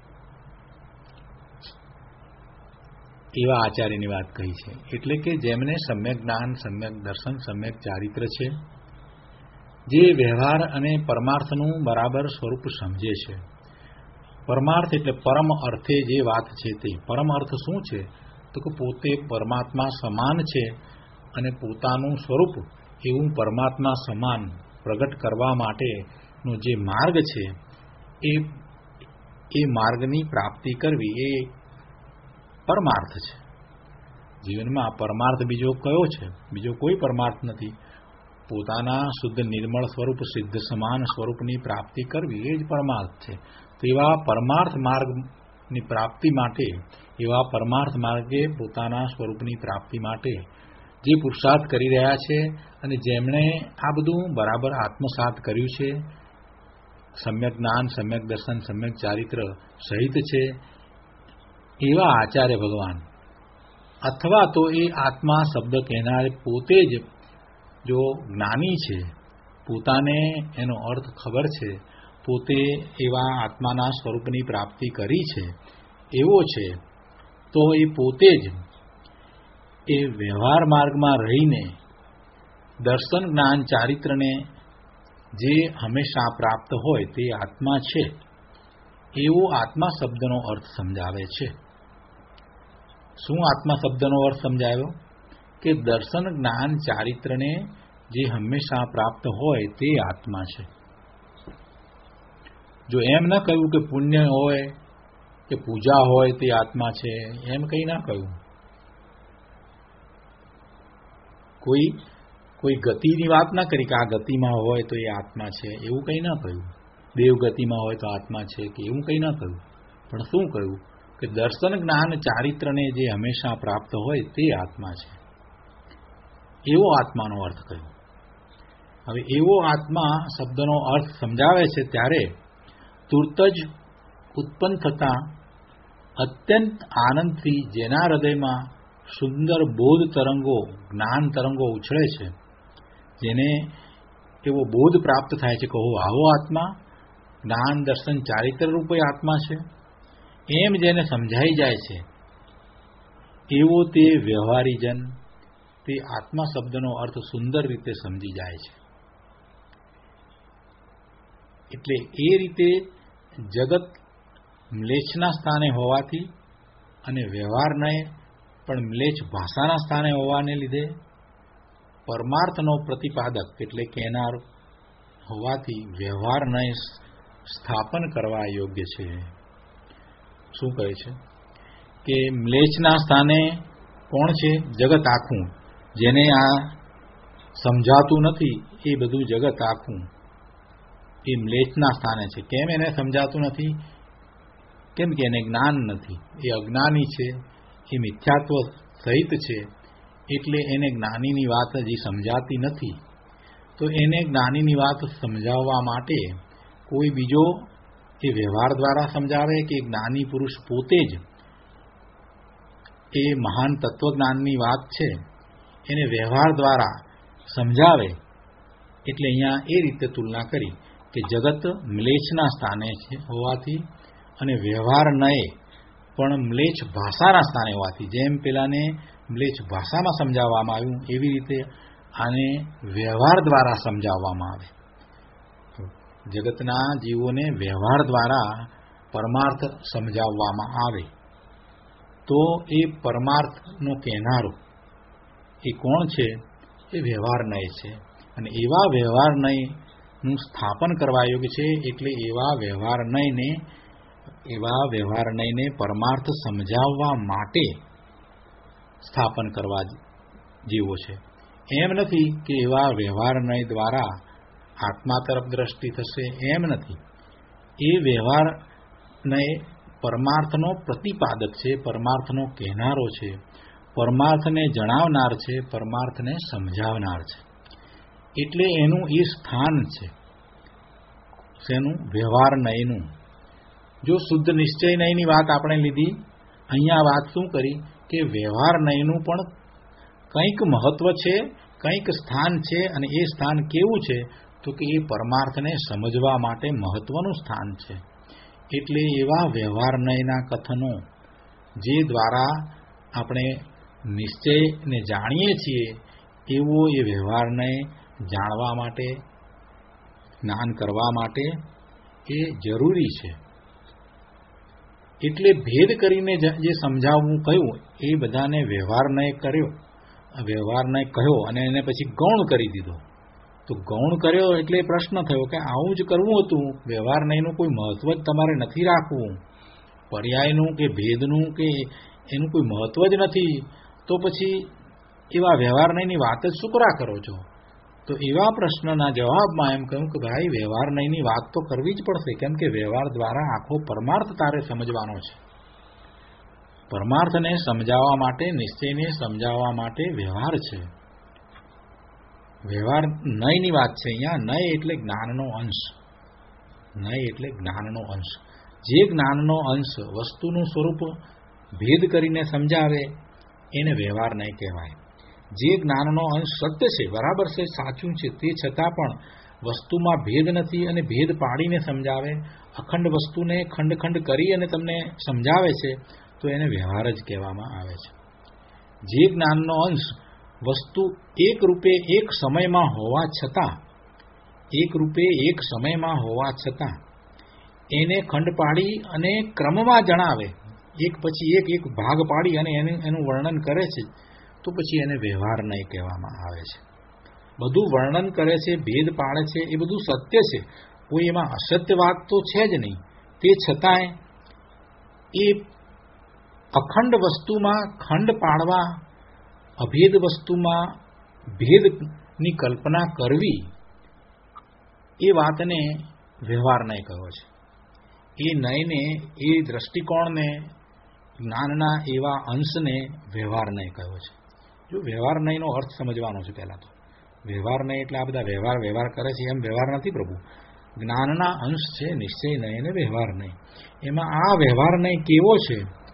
એવા આચાર્યની વાત કહી છે. એટલે કે જેમને સમ્યક જ્ઞાન, સમ્યક દર્શન, સમ્યક ચારિત્ર છે, જે વ્યવહાર અને પરમાર્થનું બરાબર સ્વરૂપ સમજે છે. પરમાર્થ એટલે પરમ અર્થે જે વાત છે તે. પરમ અર્થ શું છે? તો કે પોતે પરમાત્મા સમાન છે અને પોતાનું સ્વરૂપ એવું પરમાત્મા સમાન પ્રગટ કરવા માટેનો જે માર્ગ છે એ માર્ગની પ્રાપ્તિ કરવી એ પરમાર્થ છે. જીવનમાં પરમાર્થ બીજો કયો છે? બીજો કોઈ પરમાર્થ નથી. પોતાના શુદ્ધ નિર્મળ સ્વરૂપ, સિદ્ધ સમાન સ્વરૂપની પ્રાપ્તિ કરવી એ જ પરમાર્થ છે. તો એવા પરમાર્થ માર્ગની પ્રાપ્તિ માટે, એવા પરમાર્થ માર્ગે પોતાના સ્વરૂપની પ્રાપ્તિ માટે જે પુરુષાર્થ કરી રહ્યા છે અને જેમણે આ બધું બરાબર આત્મસાત કર્યું છે, સમ્યક જ્ઞાન, સમ્યક દર્શન, સમ્યક ચારિત્ર સહિત છે, એવા આચાર્ય ભગવાન અથવા તો એ આત્મા શબ્દ કહેનારે પોતે જ જો જ્ઞાની છે, પોતાને એનો અર્થ ખબર છે, પોતે એવા આત્માના સ્વરૂપની પ્રાપ્તિ કરી છે એવો છે, તો એ પોતે જ એ વ્યવહાર માર્ગમાં રહીને દર્શન, જ્ઞાન, ચારિત્રને જે હંમેશા પ્રાપ્ત હોય તે આત્મા છે એવો આત્મા શબ્દનો અર્થ સમજાવે છે. શું આત્મા શબ્દનો અર્થ સમજાવ્યો? કે દર્શન, જ્ઞાન, ચારિત્રને જે હંમેશા પ્રાપ્ત હોય તે આત્મા છે. જો એમ ન કહ્યું કે પુણ્ય હોય કે પૂજા હોય તે આત્મા છે, એમ કંઈ ના કહ્યું. કોઈ ગતિની વાત ના કરી કે આ ગતિમાં હોય તો એ આત્મા છે, એવું કંઈ ના કહ્યું. દેવ ગતિમાં હોય તો આત્મા છે કે એવું કંઈ ના કહ્યું. પણ શું કહ્યું? કે દર્શન, જ્ઞાન, ચારિત્રને જે હંમેશા પ્રાપ્ત હોય તે આત્મા છે, એવો આત્માનો અર્થ કહ્યો. હવે એવો આત્મા શબ્દનો અર્થ સમજાવે છે ત્યારે તુરત જ ઉત્પન્ન થતા અત્યંત આનંદથી જેના હૃદયમાં સુંદર બોધ તરંગો, જ્ઞાન તરંગો ઉછળે છે, જેને એવો બોધ પ્રાપ્ત થાય છે કે આવો આત્મા જ્ઞાન, દર્શન, ચારિત્ર રૂપે આત્મા છે, એમ જેને સમજાઈ જાય છે એવો તે વ્યવહારીજન તે આત્મા શબ્દનો અર્થ સુંદર રીતે સમજી જાય છે. એટલે એ રીતે જગત મ્લેચ્છના સ્થાને હોવાથી અને વ્યવહારને પણ મ્લેચ્છ ભાષાના સ્થાને હોવાને લીધે પરમાર્થનો પ્રતિપાદક એટલે કહેનાર હોવાથી વ્યવહારને સ્થાપન કરવા યોગ્ય છે. શું કહે છે? કે મ્લેચ્છના સ્થાને કોણ છે? જગત આખું. જેને આ સમજાતું નથી એ બધું જગત આખું એ મ્લેચ્છના સ્થાને છે. કેમ એને સમજાતું નથી? કેમ કે એને જ્ઞાન નથી, એ અજ્ઞાની છે, એ મિથ્યાત્વ સહિત છે, એટલે એને જ્ઞાનીની વાત હજી સમજાતી નથી. તો એને જ્ઞાનીની વાત સમજાવવા માટે કોઈ બીજો એ વ્યવહાર દ્વારા સમજાવે કે જ્ઞાની પુરુષ પોતે જ એ મહાન તત્વજ્ઞાનની વાત છે એને વ્યવહાર દ્વારા સમજાવે. એટલે અહીંયા એ રીતે તુલના કરી કે જગત મ્લેચ્છના સ્થાને છે હોવાથી અને વ્યવહાર નય પણ મ્લેચ્છ ભાષાના સ્થાને હોવાથી, જેમ પેલાને મ્લેચ્છ ભાષામાં સમજાવવામાં આવ્યું એવી રીતે આને વ્યવહાર દ્વારા સમજાવવામાં આવે. જગતના જીવોને વ્યવહાર દ્વારા પરમાર્થ સમજાવવામાં આવે તો એ પરમાર્થનો કહેનારો એ કોણ છે? એ વ્યવહાર નય છે. અને એવા વ્યવહાર નયનું સ્થાપન કરવા યોગ્ય છે. એટલે એવા વ્યવહાર નયને પરમાર્થ સમજાવવા માટે સ્થાપન કરવા જેવો છે. એમ નથી કે એવા વ્યવહાર નય દ્વારા આત્મા તરફ દ્રષ્ટિ થશે, એમ નથી. એ વ્યવહાર નય પરમાર્થનો પ્રતિપાદક છે, પરમાર્થનો કહેનારો છે, પરમાર્થને જણાવનાર છે, પરમાર્થને સમજાવનાર છે. એટલે એનું એ સ્થાન છે શેનું? વ્યવહાર નયનું. જો શુદ્ધ નિશ્ચય નયની વાત આપણે લીધી, અહીંયા વાત શું કરી કે વ્યવહાર નયનું પણ કંઈક મહત્વ છે, કંઈક સ્થાન છે, અને એ સ્થાન કેવું છે તો કે એ પરમાર્થને સમજવા માટે મહત્વનું સ્થાન છે. એટલે એવા વ્યવહાર નયના કથનો જે દ્વારા આપણે નિશ્ચયને જાણીએ છીએ એવો એ વ્યવહારને જાણવા માટે, જ્ઞાન કરવા માટે એ જરૂરી છે. એટલે ભેદ કરીને જે સમજાવવું કહ્યું એ બધાને વ્યવહારને કહ્યો અને એને પછી ગૌણ કરી દીધો. તો ગૌણ કર્યો એટલે પ્રશ્ન થયો કે આવું જ કરવું હતું, વ્યવહારનું કોઈ મહત્વ જ તમારે નથી રાખવું, પર્યાયનું કે ભેદનું કે એનું કોઈ મહત્વ જ નથી, તો પછી એવા વ્યવહારનયની વાત જ શું કરો છો? તો એવા પ્રશ્નના જવાબમાં એમ કહ્યું કે ભાઈ વ્યવહારનયની વાત તો કરવી જ પડશે, કેમ કે વ્યવહાર દ્વારા આખો પરમાર્થ તારે સમજવાનો છે. પરમાર્થને સમજાવવા માટે, નિશ્ચયને સમજાવવા માટે વ્યવહાર છે. વ્યવહાર નયની વાત છે. અહીંયા નય એટલે જ્ઞાનનો અંશ. નય એટલે જ્ઞાનનો અંશ. જે જ્ઞાનનો અંશ વસ્તુનું સ્વરૂપ ભેદ કરીને સમજાવે એને વ્યવહાર નય કહેવાય. જે જ્ઞાનનો અંશ સત્ય છે, બરાબર છે, સાચું છે, તે છતાં પણ વસ્તુમાં ભેદ નથી અને ભેદ પાડીને સમજાવે, અખંડ વસ્તુને ખંડ ખંડ કરી અને તમને સમજાવે છે, તો એને વ્યવહાર જ કહેવામાં આવે છે. જે જ્ઞાનનો અંશ વસ્તુ એક રૂપે એક સમયમાં હોવા છતાં એને ખંડ પાડી અને ક્રમમાં જણાવે, એક પછી એક ભાગ પાડી અને એનું વર્ણન કરે છે, તો પછી એને વ્યવહાર નય કહેવામાં આવે છે. બધું વર્ણન કરે છે, ભેદ પાડે છે, એ બધું સત્ય છે, કોઈ એમાં અસત્ય વાત તો છે જ નહીં. તે છતાંય એ અખંડ વસ્તુમાં ખંડ પાડવા, અભેદ વસ્તુમાં ભેદની કલ્પના કરવી, એ વાતને વ્યવહાર નય કહ્યો છે. એ નયને, એ દ્રષ્ટિકોણને, જ્ઞાનના એવા અંશને વ્યવહાર નય કહ્યો છે. જો વ્યવહાર નયનો અર્થ સમજવાનો છે. પહેલા તો વ્યવહાર નય એટલે આ બધા વ્યવહાર કરે છે એમ વ્યવહાર નથી પ્રભુ. જ્ઞાનના અંશ છે નિશ્ચય નય અને વ્યવહાર નય. એમાં આ વ્યવહાર નય કેવો છે?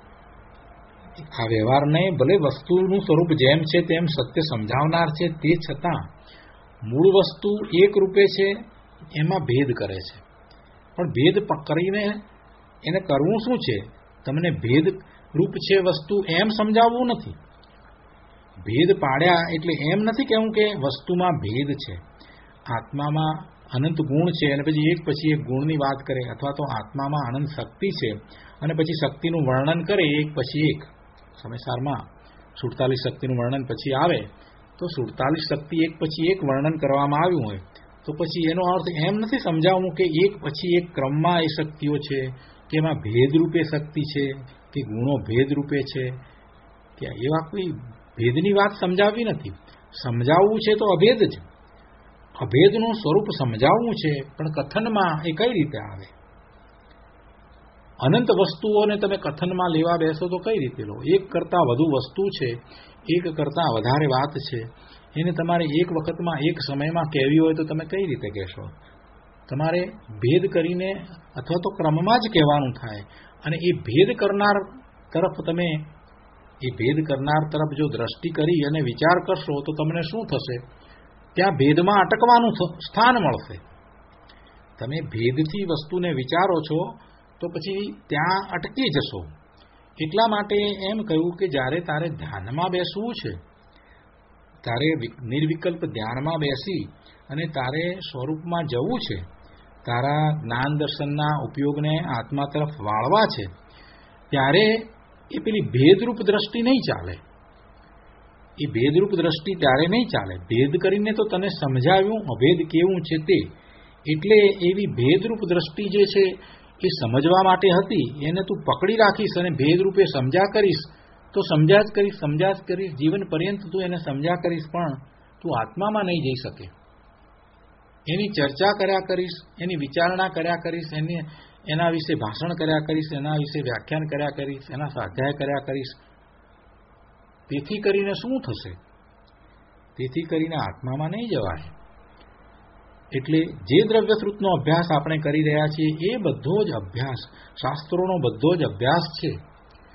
આ વ્યવહાર નય ભલે વસ્તુનું સ્વરૂપ જેમ છે તેમ સત્ય સમજાવનાર છે, તે છતાં મૂળ વસ્તુ એક રૂપે છે, એમાં ભેદ કરે છે. પણ ભેદ કરીને એને કરવું શું છે? તમને ભેદ રૂપ છે વસ્તુ એમ સમજાવવું નથી. ભેદ પાડ્યા એટલે એમ નથી કહેવું કે વસ્તુમાં ભેદ છે. આત્મામાં અનંત ગુણ છે અને પછી એક ગુણની વાત કરે, અથવા તો આત્મામાં અનંત શક્તિ છે અને પછી શક્તિનું વર્ણન કરે એક પછી એક. સમયસારમાં 47 શક્તિનું વર્ણન પછી આવે તો 47 શક્તિ એક પછી એક વર્ણન કરવામાં આવ્યું હોય તો પછી એનો અર્થ એમ નથી સમજાવવું કે એક પછી એક ક્રમમાં એ શક્તિઓ છે, કે એમાં ભેદરૂપે શક્તિ છે, કે ગુણો ભેદરૂપે છે, કે એવા કોઈ ભેદની વાત સમજાવવી નથી. સમજાવવું છે તો અભેદ જ. અભેદનું સ્વરૂપ સમજાવવું છે, પણ કથનમાં એ કઈ રીતે આવે? અનંત વસ્તુઓને તમે કથનમાં લેવા બેસો તો કઈ રીતે લો? એક કરતાં વધુ વસ્તુ છે, એક કરતાં વધારે વાત છે, એને તમારે એક વખતમાં એક સમયમાં કહેવી હોય તો તમે કઈ રીતે કહેશો? તમારે ભેદ કરીને અથવા તો ક્રમમાં જ કહેવાનું થાય. અને એ ભેદ કરનાર તરફ જો દ્રષ્ટિ કરી અને વિચાર કરશો તો તમને શું થશે? ત્યાં ભેદમાં અટકવાનું સ્થાન મળશે. તમે ભેદથી વસ્તુને વિચારો છો તો પછી ત્યાં અટકી જશો. એટલા માટે એમ કહ્યું કે જ્યારે તારે ધ્યાનમાં બેસવું છે, તારે નિર્વિકલ્પ ધ્યાનમાં બેસી અને તારે સ્વરૂપમાં જવું છે, તારા જ્ઞાન દર્શનના ઉપયોગને આત્મા તરફ વાળવા છે, ત્યારે એ પેલી ભેદરૂપ દ્રષ્ટિ નહીં ચાલે. એ ભેદરૂપ દ્રષ્ટિ ત્યારે નહીં ચાલે. ભેદ કરીને તો તને સમજાવ્યું અભેદ કેવું છે તે, એટલે એવી ભેદરૂપ દ્રષ્ટિ જે છે એ સમજવા માટે હતી, એને તું પકડી રાખીશ અને ભેદરૂપે સમજ્યા કરીશ તો સમજ્યા જ કરીશ જીવન પર્યંત તું એને સમજ્યા કરીશ, પણ તું આત્મામાં નહીં જઈ શકે. એની ચર્ચા કર્યા કરીશ, એની વિચારણા કર્યા કરીશ, એના વિશે ભાષણ કર્યા કરીશ, એના વિશે વ્યાખ્યાન કર્યા કરીશ, એના સ્વાધ્યાય કર્યા કરીશ. તેથી કરીને શું થશે? તેથી કરીને આત્મામાં નહીં જવાય. એટલે જે દ્રવ્યશ્રુતનો અભ્યાસ આપણે કરી રહ્યા છીએ એ બધો જ અભ્યાસ, શાસ્ત્રોનો બધો જ અભ્યાસ છે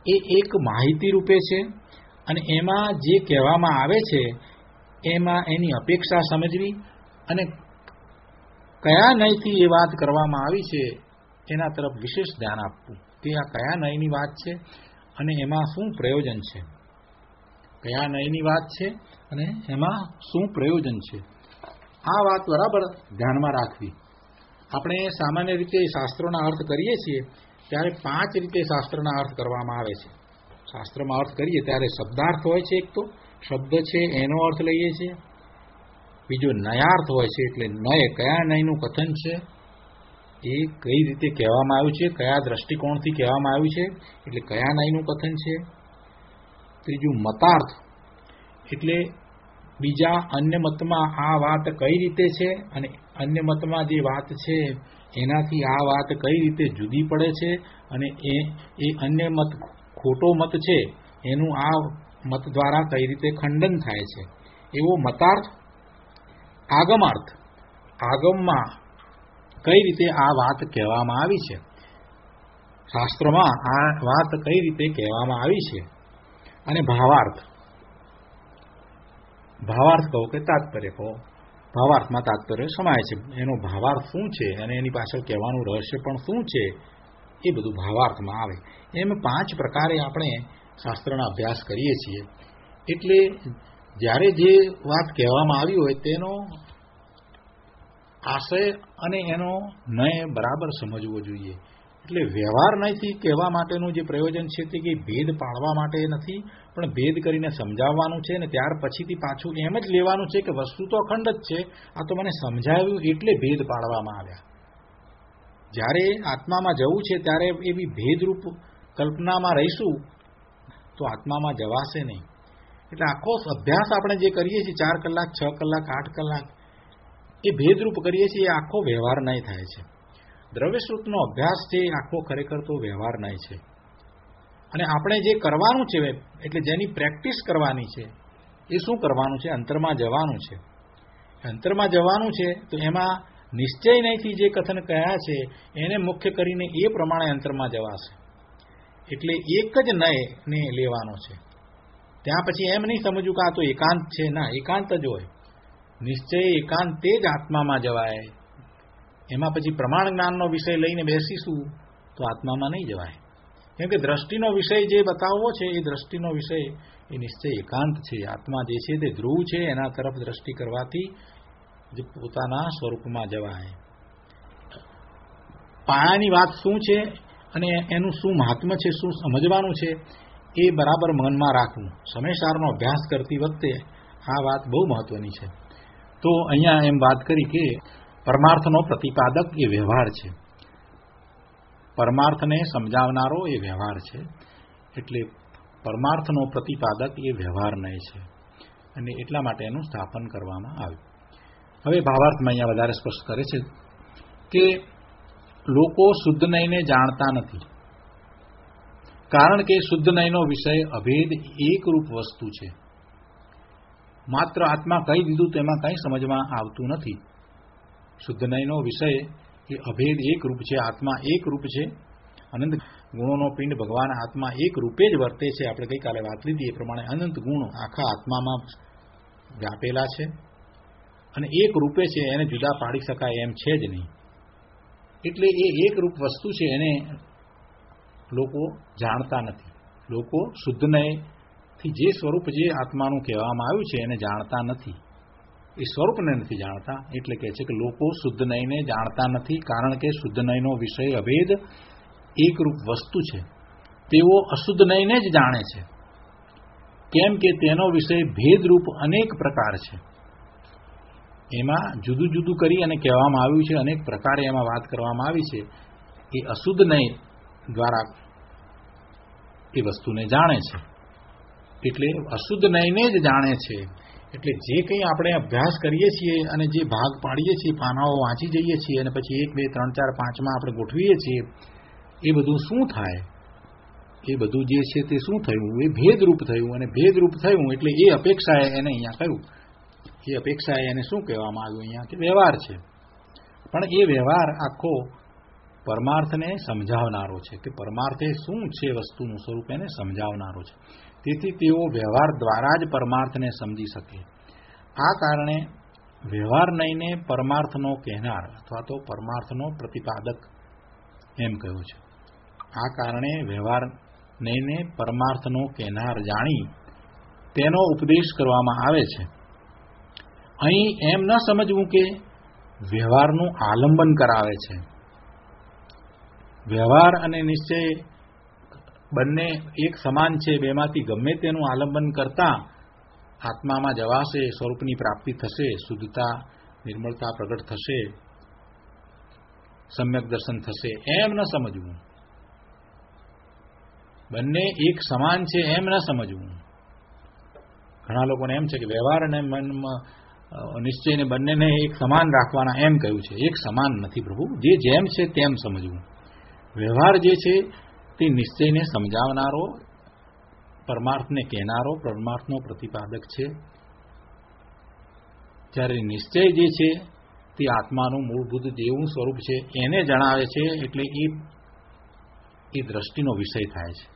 એ એક માહિતી રૂપે છે અને એમાં જે કહેવામાં આવે છે એમાં એની અપેક્ષા સમજવી અને કયા નયથી એ વાત કરવામાં આવી છે એના તરફ વિશેષ ધ્યાન આપવું કે આ કયા નયની વાત છે અને એમાં શું પ્રયોજન છે, કયા નયની વાત છે અને એમાં શું પ્રયોજન છે, આ વાત બરાબર ધ્યાનમાં રાખવી. આપણે સામાન્ય રીતે શાસ્ત્રોના અર્થ કરીએ છીએ ત્યારે 5 રીતે શાસ્ત્રના અર્થ કરવામાં આવે છે. શાસ્ત્રમાં અર્થ કરીએ ત્યારે શબ્દાર્થ હોય છે, એક તો શબ્દ છે એનો અર્થ લઈએ છીએ. બીજો નયાર્થ હોય છે, એટલે નય કયા નયનું કથન છે, એ કઈ રીતે કહેવામાં આવ્યું છે, કયા દ્રષ્ટિકોણથી કહેવામાં આવ્યું છે, એટલે કયા નયનું કથન છે. ત્રીજું મતાર્થ, એટલે બીજા અન્ય મતમાં આ વાત કઈ રીતે છે અને અન્ય મતમાં જે વાત છે એનાથી આ વાત કઈ રીતે જુદી પડે છે અને એ અન્ય મત ખોટો મત છે એનું આ મત દ્વારા કઈ રીતે ખંડન થાય છે, એવો મતાર્થ. આગમાર્થ, આગમમાં કઈ રીતે આ વાત કહેવામાં આવી છે, શાસ્ત્રમાં આ વાત કઈ રીતે કહેવામાં આવી છે. અને ભાવાર્થ, ભાવાર્થ કહો કે તાત્પર્ય કહો, ભાવાર્થમાં તાત્પર્ય સમાય છે, એનો ભાવાર્થ શું છે અને એની પાછળ કહેવાનું રહસ્ય પણ શું છે એ બધું ભાવાર્થમાં આવે. એમ 5 પ્રકારે આપણે શાસ્ત્રના અભ્યાસ કરીએ છીએ. એટલે જ્યારે જે વાત કહેવામાં આવી હોય તેનો આશય અને એનો નય બરાબર સમજવો જોઈએ. એટલે વ્યવહાર નયથી કહેવા માટેનું જે પ્રયોજન છે તે કંઈ ભેદ પાડવા માટે નથી, પણ ભેદ કરીને સમજાવવાનું છે ને ત્યાર પછીથી પાછું એમ જ લેવાનું છે કે વસ્તુ તો અખંડ જ છે, આ તો મને સમજાવ્યું એટલે ભેદ પાડવામાં આવ્યા. જ્યારે આત્મામાં જવું છે ત્યારે એવી ભેદરૂપ કલ્પનામાં રહીશું તો આત્મામાં જવાશે નહીં. એટલે આખો અભ્યાસ આપણે જે કરીએ છીએ 4 કલાક 6 કલાક 8 કલાક એ ભેદરૂપ કરીએ છીએ, એ આખો વ્યવહાર નહીં થાય છે. દ્રવ્યશ્રુતનો અભ્યાસ છે એ આખો ખરેખર તો વ્યવહાર નહીં છે. અને આપણે જે કરવાનું છે એટલે જેની પ્રેક્ટિસ કરવાની છે એ શું કરવાનું છે, અંતરમાં જવાનું છે. અંતરમાં જવાનું છે તો એમાં નિશ્ચય નહીંથી જે કથન કહ્યા છે એને મુખ્ય કરીને એ પ્રમાણે અંતરમાં જવાશે. એટલે એક જ નયને લેવાનો છે. ત્યાં પછી એમ નહીં સમજવું કે આ તો એકાંત છે, ના, એકાંત જ હોય. નિશ્ચય એકાંતે જ આત્મામાં જવાય. એમાં પછી પ્રમાણ જ્ઞાનનો વિષય લઈને બેસીશું તો આત્મામાં નહીં જવાય. કેમ કે દ્રષ્ટિનો વિષય જે બતાવવો છે એ દ્રષ્ટિનો વિષય એ નિશ્ચય એકાંત છે. આત્મા જે છે તે ધ્રુવ છે, એના તરફ દ્રષ્ટિ કરવાથી જે પોતાના સ્વરૂપમાં જવાય. પાયાની વાત શું છે અને એનું શું મહાત્મ્ય છે, શું સમજવાનું છે એ બરાબર મનમાં રાખવું. સમયસારનો અભ્યાસ કરતી વખતે આ વાત બહુ મહત્વની છે. તો અહીંયા એમ વાત કરી કે પરમાર્થનો પ્રતિપાદક એ વ્યવહાર છે, પરમાર્થને સમજાવનારો એ વ્યવહાર છે. એટલે પરમાર્થનો પ્રતિપાદક એ વ્યવહાર નહીં છે અને એટલા માટે એનું સ્થાપન કરવામાં આવ્યું. હવે ભાવાર્થમાં અહીંયા વધારે સ્પષ્ટ કરે છે કે લોકો શુદ્ધ નયને જાણતા નથી, કારણ કે શુદ્ધ નયનો વિષય અભેદ એકરૂપ વસ્તુ છે. માત્ર આત્મા કહી દીધું તેમાં કંઈ સમજમાં આવતું નથી. શુદ્ધ નયનો વિષય એ અભેદ એક રૂપ છે, આત્મા એક રૂપ છે. અનંત ગુણોનો પિંડ ભગવાન આત્મા એક રૂપે જ વર્તે છે. આપણે ગઈકાલે વાત લીધી એ પ્રમાણે અનંત ગુણો આખા આત્મામાં વ્યાપેલા છે અને એક રૂપે છે, એને જુદા પાડી શકાય એમ છે જ નહીં. એટલે એ એક રૂપ વસ્તુ છે, એને લોકો જાણતા નથી. લોકો શુદ્ધ નયથી જે સ્વરૂપ જે આત્માનું કહેવામાં આવ્યું છે એને જાણતા નથી, એ સ્વરૂપને નથી જાણતા. એટલે કહે છે કે લોકો શુદ્ધ નયને જાણતા નથી, કારણ કે શુદ્ધ નયનો વિષય અભેદ એકરૂપ વસ્તુ છે. તેઓ અશુદ્ધ નયને જ જાણે છે, કેમ કે તેનો વિષય ભેદરૂપ અનેક પ્રકાર છે. એમાં જુદું જુદું કરી અને કહેવામાં આવ્યું છે, અનેક પ્રકારે એમાં વાત કરવામાં આવી છે. એ અશુદ્ધ નય દ્વારા એ વસ્તુને જાણે છે, એટલે અશુદ્ધ નયને જ જાણે છે. એટલે જે કંઈ આપણે અભ્યાસ કરીએ છીએ અને જે ભાગ પાડીએ છીએ, પાનાઓ વાંચી જઈએ છીએ અને પછી 1 2 3 4 5માં આપણે ગોઠવીએ છીએ, એ બધું શું થાય, એ બધું જે છે તે શું થયું, એ ભેદરૂપ થયું. અને ભેદરૂપ થયું એટલે એ અપેક્ષાએ એને અહીંયા કહ્યું, એ અપેક્ષાએ એને શું કહેવામાં આવ્યું અહીંયા કે વ્યવહાર છે. પણ એ વ્યવહાર આખો પરમાર્થને સમજાવનારો છે કે પરમાર્થ એ શું છે, વસ્તુનું સ્વરૂપ એને સમજાવનારો છે. તેથી તેઓ વ્યવહાર દ્વારા જ પરમાર્થને સમજી શકે. આ કારણે વ્યવહાર નહીંને પરમાર્થનો કહેનાર અથવા તો પરમાર્થનો પ્રતિપાદક એમ કહ્યું છે. આ કારણે વ્યવહાર નહીંને પરમાર્થનો કહેનાર જાણી તેનો ઉપદેશ કરવામાં આવે છે. અહીં એમ ન સમજવું કે વ્યવહારનું આલંબન કરાવે છે. વ્યવહાર અને નિશ્ચય બંને એક સમાન છે. બેમાંથી ગમે તેનું આલંબન કરતા આત્મામાં જવાશે, સ્વરૂપની પ્રાપ્તિ થશે, શુદ્ધતા નિર્મળતા પ્રગટ થશે, સમ્યક દર્શન થશે, એમ ન સમજવું. બંને એક સમાન છે એમ ન સમજવું. ઘણા લોકોને એમ છે કે વ્યવહાર અને નિશ્ચયને બંનેને એક સમાન રાખવાના એમ કહ્યું છે. એક સમાન નથી પ્રભુ, જે જેમ છે તેમ સમજવું. વ્યવહાર જે છે તે નિશ્ચયને સમજાવનારો, પરમાર્થને કહેનારો, પરમાર્થનો પ્રતિપાદક છે. જ્યારે નિશ્ચય જે છે તે આત્માનું મૂળભૂત જેવું સ્વરૂપ છે એને જણાવે છે. એટલે એ દ્રષ્ટિનો વિષય થાય છે.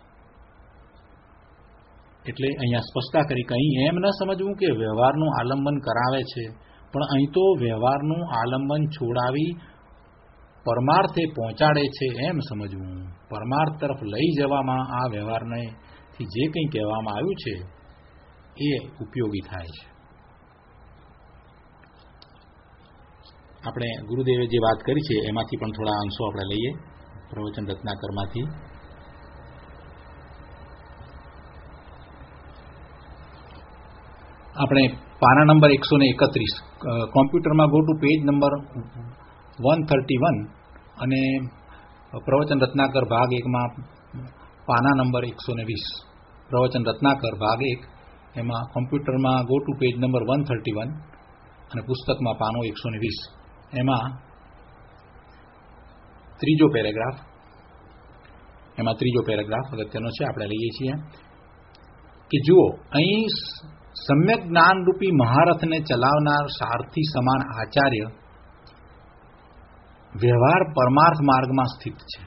એટલે અહીંયા સ્પષ્ટતા કરી કે અહીં એમ ન સમજવું કે વ્યવહારનું આલંબન કરાવે છે, પણ અહીં તો વ્યવહારનું આલંબન છોડાવી પરમાર્થે પહોંચાડે છે એમ સમજવું. પરમાર્થ તરફ લઈ જવામાં આ વ્યવહારને થી જે કંઈ કહેવામાં આવ્યું છે એ ઉપયોગી થાય છે. આપણે ગુરુદેવે જે વાત કરી છે એમાંથી પણ થોડા અંશો આપણે લઈએ પ્રવચન રત્નાકરમાંથી. આપણે પાના નંબર 131 કોમ્પ્યુટરમાં ગો ટુ પેજ નંબર 131 અને પ્રવચન રત્નાકર ભાગ 1માં પાના નંબર 120. પ્રવચન રત્નાકર ભાગ 1 એમાં કોમ્પ્યુટરમાં ગો ટુ પેજ નંબર 131 અને પુસ્તકમાં પાનો 120. એમાં ત્રીજો પેરેગ્રાફ અગત્યનો છે, આપણે લઈએ છીએ કે જુઓ, અહીં સમ્યક જ્ઞાનરૂપી મહારથને ચલાવનાર સારથી સમાન આચાર્ય વ્યવહાર પરમાર્થ માર્ગમાં સ્થિત છે.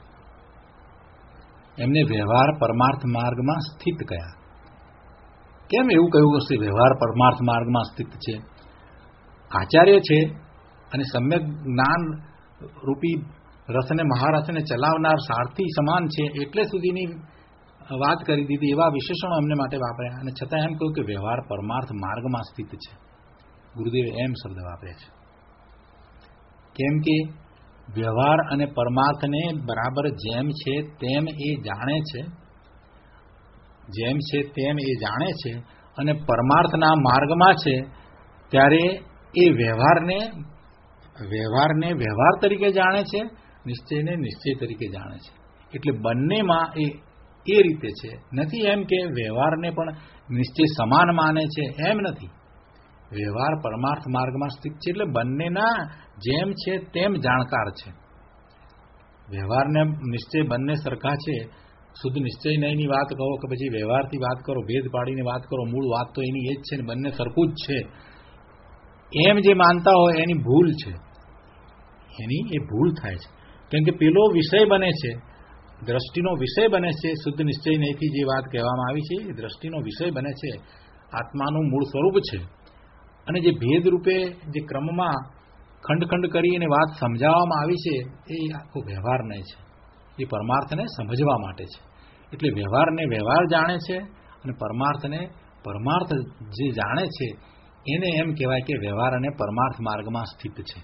એમને વ્યવહાર પરમાર્થ માર્ગમાં સ્થિત કયા? કેમ એવું કહ્યું હશે વ્યવહાર પરમાર્થ માર્ગમાં સ્થિત છે? આચાર્ય છે અને સમ્યક જ્ઞાન રૂપી રથને મહારથને ચલાવનાર સારથી સમાન છે એટલે સુધીની વાત કરી દીધી. એવા વિશેષણો એમને માટે વાપર્યા અને છતાં એમ કહ્યું કે વ્યવહાર પરમાર્થ માર્ગમાં સ્થિત છે. ગુરુદેવે એમ શબ્દ વાપર્યા છે કેમ કે વ્યવહાર અને પરમાર્થને બરાબર જેમ છે તેમ એ જાણે છે, જેમ છે તેમ એ જાણે છે અને પરમાર્થના માર્ગમાં છે. ત્યારે એ વ્યવહારને વ્યવહાર તરીકે જાણે છે, નિશ્ચયને નિશ્ચય તરીકે જાણે છે. એટલે બંનેમાં એ રીતે છે. નથી એમ કે વ્યવહારને પણ નિશ્ચય સમાન માને છે, એમ નથી. વ્યવહાર પરમાર્થ માર્ગમાં સ્થિત છે એટલે બંનેના જેમ છે તેમ જાણકાર છે. વ્યવહારને નિશ્ચય બંને સરખા છે. શુદ્ધ નિશ્ચય નહીંની વાત કહો કે પછી વ્યવહારથી વાત કરો, ભેદ પાડીને વાત કરો, મૂળ વાત તો એની એ જ છે ને બંને સરખું જ છે એમ જે માનતા હોય એની ભૂલ છે. એની એ ભૂલ થાય છે. કેમ કે પેલો વિષય બને છે, દ્રષ્ટિનો વિષય બને છે. શુદ્ધ નિશ્ચય નહીંથી જે વાત કહેવામાં આવી છે એ દ્રષ્ટિનો વિષય બને છે, આત્માનું મૂળ સ્વરૂપ છે. અને જે ભેદ રૂપે જે ક્રમમાં ખંડ કરીને વાત સમજાવવામાં આવી છે એ આખો વ્યવહાર નહીં છે, એ પરમાર્થને સમજવા માટે છે. એટલે વ્યવહારને વ્યવહાર જાણે છે અને પરમાર્થને પરમાર્થ જે જાણે છે એને એમ કહેવાય કે વ્યવહાર અને પરમાર્થ માર્ગમાં સ્થિત છે.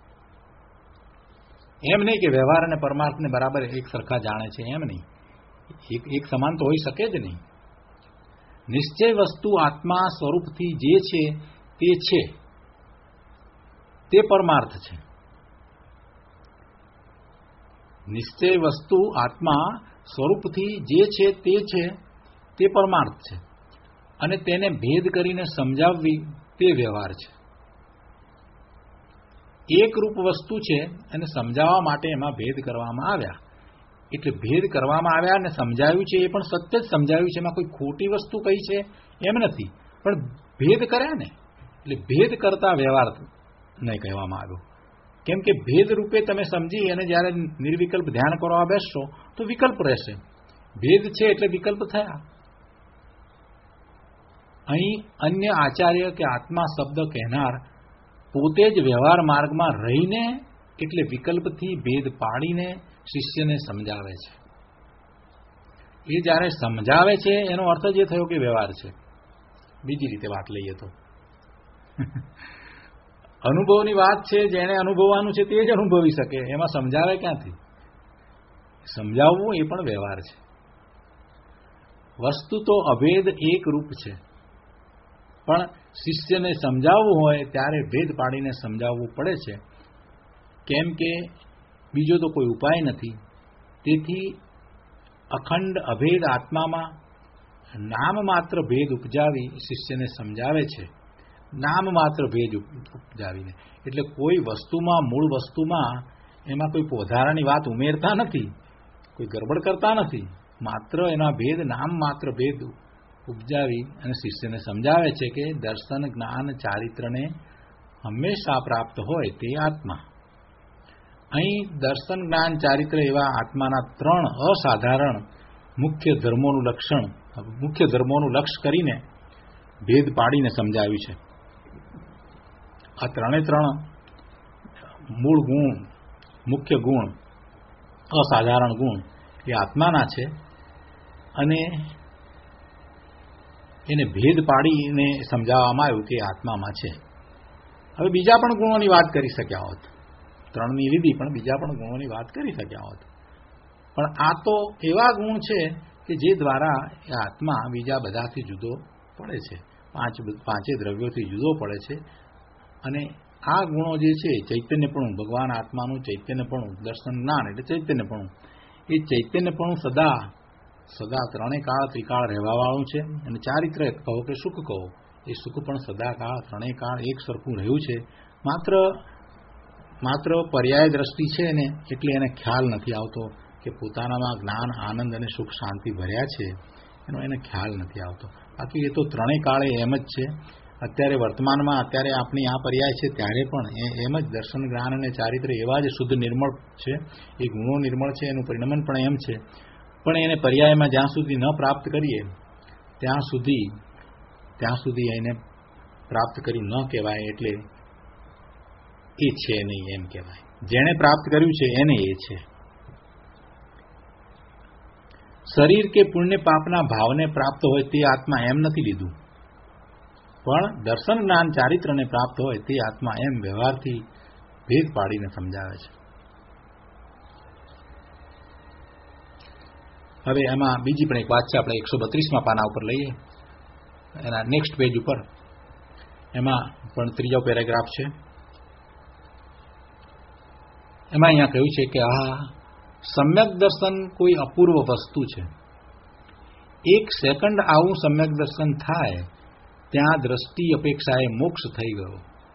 એમ નહીં કે વ્યવહાર અને પરમાર્થને બરાબર એક સરખા જાણે છે, એમ નહીં. એક સમાન તો હોઈ શકે જ નહીં. નિશ્ચય વસ્તુ આત્મા સ્વરૂપથી જે છે તે પરમાર્થ છે. નિશ્ચય વસ્તુ આત્મા સ્વરૂપથી જે છે તે પરમાર્થ છે અને તેને ભેદ કરીને સમજાવવી તે વ્યવહાર છે. એક રૂપ વસ્તુ છે અને સમજાવવા માટે એમાં ભેદ કરવામાં આવ્યા. એટલે ભેદ કરવામાં આવ્યા અને સમજાવ્યું છે એ પણ સત્ય જ સમજાવ્યું છે, એમાં કોઈ ખોટી વસ્તુ કઈ છે એમ નથી, પણ ભેદ કર્યા ને એટલે ભેદ કરતા વ્યવહાર નહીં કહેવામાં આવ્યો. કેમ કે ભેદ રૂપે તમે સમજી અને જ્યારે નિર્વિકલ્પ ધ્યાન કરવા બેસશો તો વિકલ્પ રહેશે. ભેદ છે એટલે વિકલ્પ થયા. અહીં અન્ય આચાર્ય કે આત્મા શબ્દ કહેનાર પોતે જ વ્યવહાર માર્ગમાં રહીને એટલે વિકલ્પથી ભેદ પાડીને શિષ્યને સમજાવે છે. એ જ્યારે સમજાવે છે એનો અર્થ જ એ થયો કે વ્યવહાર છે. બીજી રીતે વાત લઈએ તો અનુભવની વાત છે. જેને અનુભવવાનું છે તે જ અનુભવી શકે. એમાં સમજાવે ક્યાંથી? સમજાવવું એ પણ વ્યવહાર છે. વસ્તુ તો અભેદ એક રૂપ છે, પણ શિષ્યને સમજાવવું હોય ત્યારે ભેદ પાડીને સમજાવવું પડે છે. કેમ કે બીજો તો કોઈ ઉપાય નથી. તેથી અખંડ અભેદ આત્મામાં નામ માત્ર ભેદ ઉપજાવી શિષ્યને સમજાવે છે. નામ માત્ર ભેદ ઉપજાવીને, એટલે કોઈ વસ્તુમાં, મૂળ વસ્તુમાં એમાં કોઈ વધારાની વાત ઉમેરતા નથી, કોઈ ગરબડ કરતા નથી. માત્ર એના ભેદ, નામ માત્ર ભેદ ઉપજાવી અને શિષ્યને સમજાવે છે કે દર્શન, જ્ઞાન, ચારિત્રને હંમેશા પ્રાપ્ત હોય તે આત્મા. અહીં દર્શન, જ્ઞાન, ચારિત્ર એવા આત્માના ત્રણ અસાધારણ મુખ્ય ધર્મોનું લક્ષ્ય કરીને ભેદ પાડીને સમજાવ્યું છે. આ ત્રણે ત્રણ મૂળ ગુણ, મુખ્ય ગુણ, અસાધારણ ગુણ એ આત્માના છે અને એને ભેદ પાડીને સમજાવવામાં આવ્યું કે આત્મામાં છે. હવે બીજા પણ ગુણોની વાત કરી શક્યા હોત. ત્રણની લીધી, પણ બીજા પણ ગુણોની વાત કરી શક્યા હોત. પણ આ તો એવા ગુણ છે કે જે દ્વારા એ આત્મા બીજા બધાથી જુદો પડે છે. પાંચે દ્રવ્યોથી જુદો પડે છે. અને આ ગુણો જે છે, ચૈતન્યપણું, ભગવાન આત્માનું ચૈતન્યપણું, દર્શન, જ્ઞાન એટલે ચૈતન્યપણું, એ ચૈતન્યપણું સદા ત્રણેય કાળ ત્રિકાળ રહેવાવાળું છે. અને ચારિત્ર કહો કે સુખ કહો, એ સુખ પણ સદાકાળ ત્રણેય કાળ એક સરખું રહ્યું છે. માત્ર પર્યાય દ્રષ્ટિ છે ને એટલે એને ખ્યાલ નથી આવતો કે પોતાનામાં જ્ઞાન, આનંદ અને સુખ શાંતિ ભર્યા છે. એનો એને ખ્યાલ નથી આવતો. બાકી એ તો ત્રણેય કાળે એમ જ છે. અત્યારે વર્તમાનમાં, અત્યારે આપણી આ પર્યાય છે ત્યારે પણ એમ જ દર્શન, જ્ઞાન અને ચારિત્ર એવા જ શુદ્ધ નિર્મળ છે. એ ગુણો નિર્મળ છે, એનું પરિણમન પણ એમ છે. પણ એને પર્યાયમાં જ્યાં સુધી ન પ્રાપ્ત કરીએ ત્યાં સુધી એને પ્રાપ્ત કર્યું ન કહેવાય. એટલે એ છે નહીં એમ કહેવાય. જેણે પ્રાપ્ત કર્યું છે એને એ છે. શરીર કે પુણ્ય પાપના ભાવને પ્રાપ્ત હોય તે આત્મા એમ નથી લીધું, પણ દર્શન, જ્ઞાન, ચારિત્રને પ્રાપ્ત હોય તે આત્મા એમ વ્યવહારથી ભેદ પાડીને સમજાવે છે. હવે એમાં બીજી પણ એક વાત છે. આપણે 132માં પાના ઉપર લઈએ, એના નેક્સ્ટ પેજ ઉપર, એમાં પણ ત્રીજો પેરેગ્રાફ છે. એમાં અહીંયા કહ્યું છે કે આ સમ્યક દર્શન કોઈ અપૂર્વ વસ્તુ છે. એક સેકન્ડ આવું સમ્યક દર્શન થાય ત્યાં દ્રષ્ટિ અપેક્ષાએ મોક્ષ થઈ ગયો.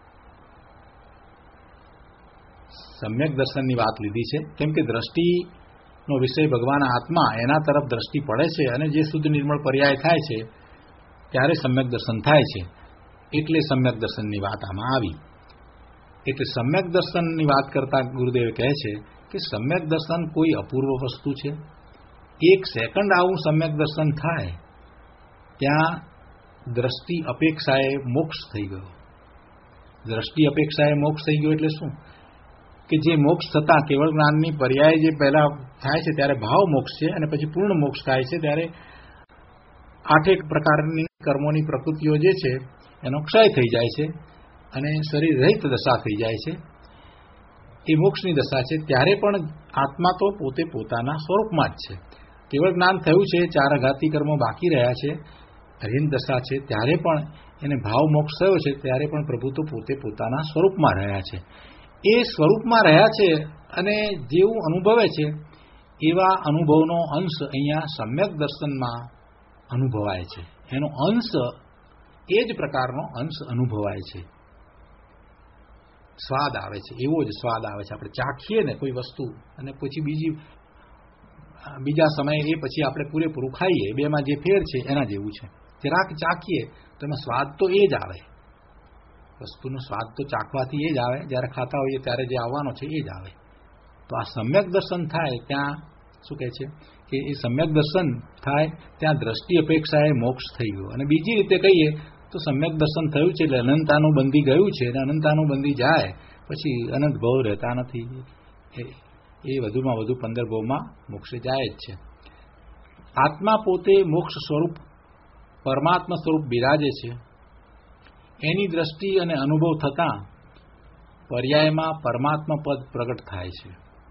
સમ્યક દર્શનની વાત લીધી છે કેમ કે દ્રષ્ટિનો વિષય ભગવાન આત્મા, એના તરફ દ્રષ્ટિ પડે છે અને જે શુદ્ધ નિર્મળ પર્યાય થાય છે ત્યારે સમ્યક દર્શન થાય છે. એટલે સમ્યક દર્શનની વાત આમાં આવી. એટલે સમ્યક દર્શનની વાત કરતા ગુરુદેવ કહે છે કે સમ્યક દર્શન કોઈ અપૂર્વ વસ્તુ છે. એક સેકન્ડ આવું સમ્યક દર્શન થાય ત્યાં દ્રષ્ટિ અપેક્ષાએ મોક્ષ થઈ ગયો. દ્રષ્ટિ અપેક્ષાએ મોક્ષ થઈ ગયો એટલે શું? કે જે મોક્ષ થતા કેવળ જ્ઞાનની પર્યાય જે પહેલા થાય છે ત્યારે ભાવ મોક્ષ છે, અને પછી પૂર્ણ મોક્ષ થાય છે ત્યારે આઠેક પ્રકારની કર્મોની પ્રકૃતિઓ જે છે એનો ક્ષય થઈ જાય છે અને શરીર રહિત દશા થઈ જાય છે. એ મોક્ષની દશા છે. ત્યારે પણ આત્મા તો પોતે પોતાના સ્વરૂપમાં જ છે. કેવળ જ્ઞાન થયું છે, ચાર આઘાતી કર્મો બાકી રહ્યા છે, અહીન દશા છે, ત્યારે પણ એને ભાવ મોક્ષ થયો છે ત્યારે પણ પ્રભુ તો પોતે પોતાના સ્વરૂપમાં રહ્યા છે. એ સ્વરૂપમાં રહ્યા છે અને જેવું અનુભવે છે એવા અનુભવનો અંશ અહીંયા સમ્યક દર્શનમાં અનુભવાય છે. એનો અંશ એ જ પ્રકારનો અંશ અનુભવાય છે. સ્વાદ આવે છે, એવો જ સ્વાદ આવે છે. આપણે ચાખીએ ને કોઈ વસ્તુ અને પછી બીજા સમયે એ પછી આપણે પૂરેપૂરું ખાઈએ, બેમાં જે ફેર છે એના જેવું છે. જરાક ચાખીએ તો એમાં સ્વાદ તો એ જ આવે. વસ્તુનો સ્વાદ તો ચાખવાથી એ જ આવે, જ્યારે ખાતા હોઈએ ત્યારે જે આવવાનો છે એ જ આવે. તો આ સમ્યક દર્શન થાય ત્યાં શું કહે છે કે એ સમ્યક દર્શન થાય ત્યાં દ્રષ્ટિ અપેક્ષાએ મોક્ષ થઈ ગયો. અને બીજી રીતે કહીએ તો સમ્યક દર્શન થયું છે એટલે અનંતાનું બંધી ગયું છે, અને અનંતાનું બંધી જાય પછી અનંત ભવ રહેતા નથી. એ વધુમાં વધુ 15 ભવમાં મોક્ષે જાય જ છે. આત્મા પોતે મોક્ષ સ્વરૂપ પરમાત્મા સ્વરૂપ બિરાજે છે. એની દ્રષ્ટિ અને અનુભવ થતાં પર્યાયમાં પરમાત્મા પદ પ્રગટ થાય છે.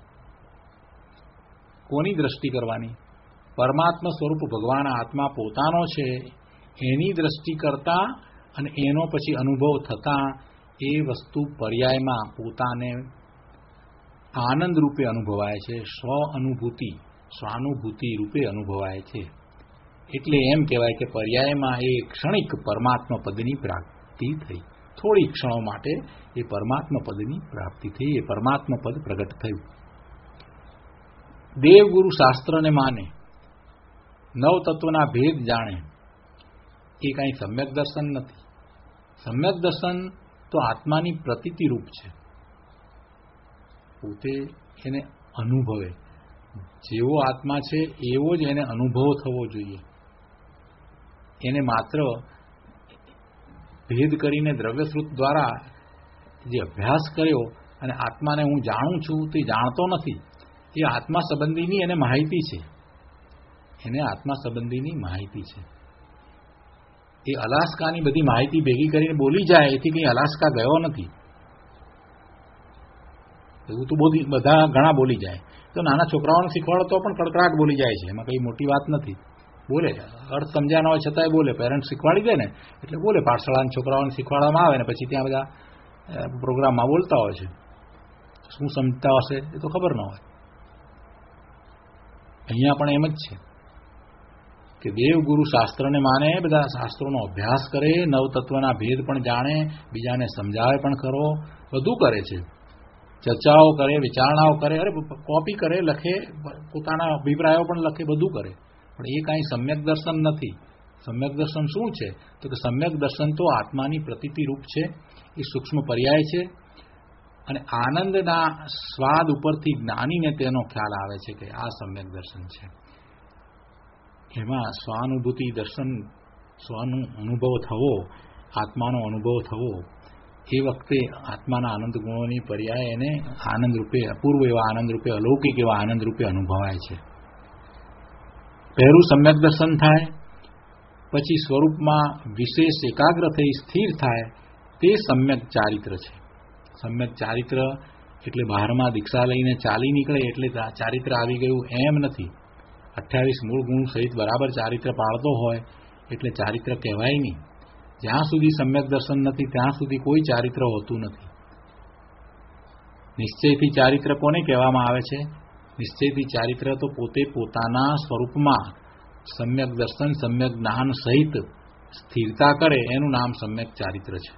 કોની દ્રષ્ટિ કરવાની? પરમાત્મા સ્વરૂપ ભગવાન આત્મા પોતાનો છે એની દ્રષ્ટિ કરતા અને એનો પછી અનુભવ થતાં એ વસ્તુ પર્યાયમાં પોતાને આનંદ રૂપે અનુભવાય છે, સ્વ અનુભૂતિ સ્વાનુભૂતિ રૂપે અનુભવાય છે. એટલે એમ કહેવાય કે પર્યાયમાં એ ક્ષણિક પરમાત્મા પદની પ્રાપ્તિ થઈ. થોડી ક્ષણો માટે એ પરમાત્મા પદની પ્રાપ્તિ થઈ, એ પરમાત્મા પદ પ્રગટ થયું. દેવગુરુ શાસ્ત્રને માને, નવ તત્વના ભેદ જાણે, એ કાંઈ સમ્યક દર્શન નથી. સમ્યક દર્શન તો આત્માની પ્રતીતિ રૂપ છે. પોતે એને અનુભવે, જેવો આત્મા છે એવો જ એને અનુભવ થવો જોઈએ. એને માત્ર ભેદ કરીને દ્રવ્યશ્રુત દ્વારા જે અભ્યાસ કર્યો અને આત્માને હું જાણું છું તે જાણતો નથી. એ આત્મા સંબંધીની એને માહિતી છે, એને આત્મા સંબંધીની માહિતી છે. એ અલાસ્કાની બધી માહિતી ભેગી કરીને બોલી જાય એથી કંઈ અલાસ્કા ગયો નથી. એવું તો બધા ઘણા બોલી જાય. તો નાના છોકરાઓને શીખવાડો તો પણ કડકડાટ બોલી જાય છે, એમાં કંઈ મોટી વાત નથી. બોલે, અર્થ સમજાનો હોય છતાંય બોલે. પેરેન્ટ્સ શીખવાડી દે ને એટલે બોલે. પાઠશાળાના છોકરાઓને શીખવાડવામાં આવે ને પછી ત્યાં બધા પ્રોગ્રામમાં બોલતા હોય છે. શું સમજતા હશે એ તો ખબર ન હોય. અહીંયા પણ એમ જ છે કે દેવગુરુ શાસ્ત્રને માને, બધા શાસ્ત્રોનો અભ્યાસ કરે, નવતત્વના ભેદ પણ જાણે, બીજાને સમજાવે પણ ખરો, બધું કરે છે. ચર્ચાઓ કરે, વિચારણાઓ કરે, અરે કોપી કરે, લખે, પોતાના અભિપ્રાયો પણ લખે, બધું કરે. પણ એ કાંઈ સમ્યક દર્શન નથી. સમ્યક દર્શન શું છે તો કે સમ્યક દર્શન તો આત્માની પ્રતીતિ રૂપ છે. એ સૂક્ષ્મ પર્યાય છે. અને આનંદના સ્વાદ ઉપરથી જ્ઞાનીને તેનો ખ્યાલ આવે છે કે આ સમ્યક દર્શન છે. એમાં સ્વાનુભૂતિ દર્શન, સ્વનો અનુભવ થવો, આત્માનો અનુભવ થવો, એ વખતે આત્માના આનંદ ગુણોની પર્યાય એને આનંદ રૂપે, અપૂર્વ એવા આનંદ રૂપે, અલૌકિક એવા આનંદ રૂપે અનુભવાય છે. પહેલું સમ્યક દર્શન થાય, પછી સ્વરૂપમાં વિશેષ એકાગ્ર થઈ સ્થિર થાય, તે સમ્યક ચારિત્ર છે. સમ્યક ચારિત્ર એટલે બહારમાં દીક્ષા લઈને ચાલી નીકળે એટલે ચારિત્ર આવી ગયું એમ નથી. 28 મૂળ ગુણ સહિત બરાબર ચારિત્ર પાળતો હોય એટલે ચારિત્ર કહેવાય નહીં. જ્યાં સુધી સમ્યક દર્શન નથી ત્યાં સુધી કોઈ ચારિત્ર હોતું નથી. નિશ્ચયથી ચારિત્ર કોને કહેવામાં આવે છે? નિશ્ચયથી ચારિત્ર તો પોતે પોતાના સ્વરૂપમાં સમ્યક દર્શન, સમ્યક જ્ઞાન સહિત સ્થિરતા કરે એનું નામ સમ્યક ચારિત્ર છે.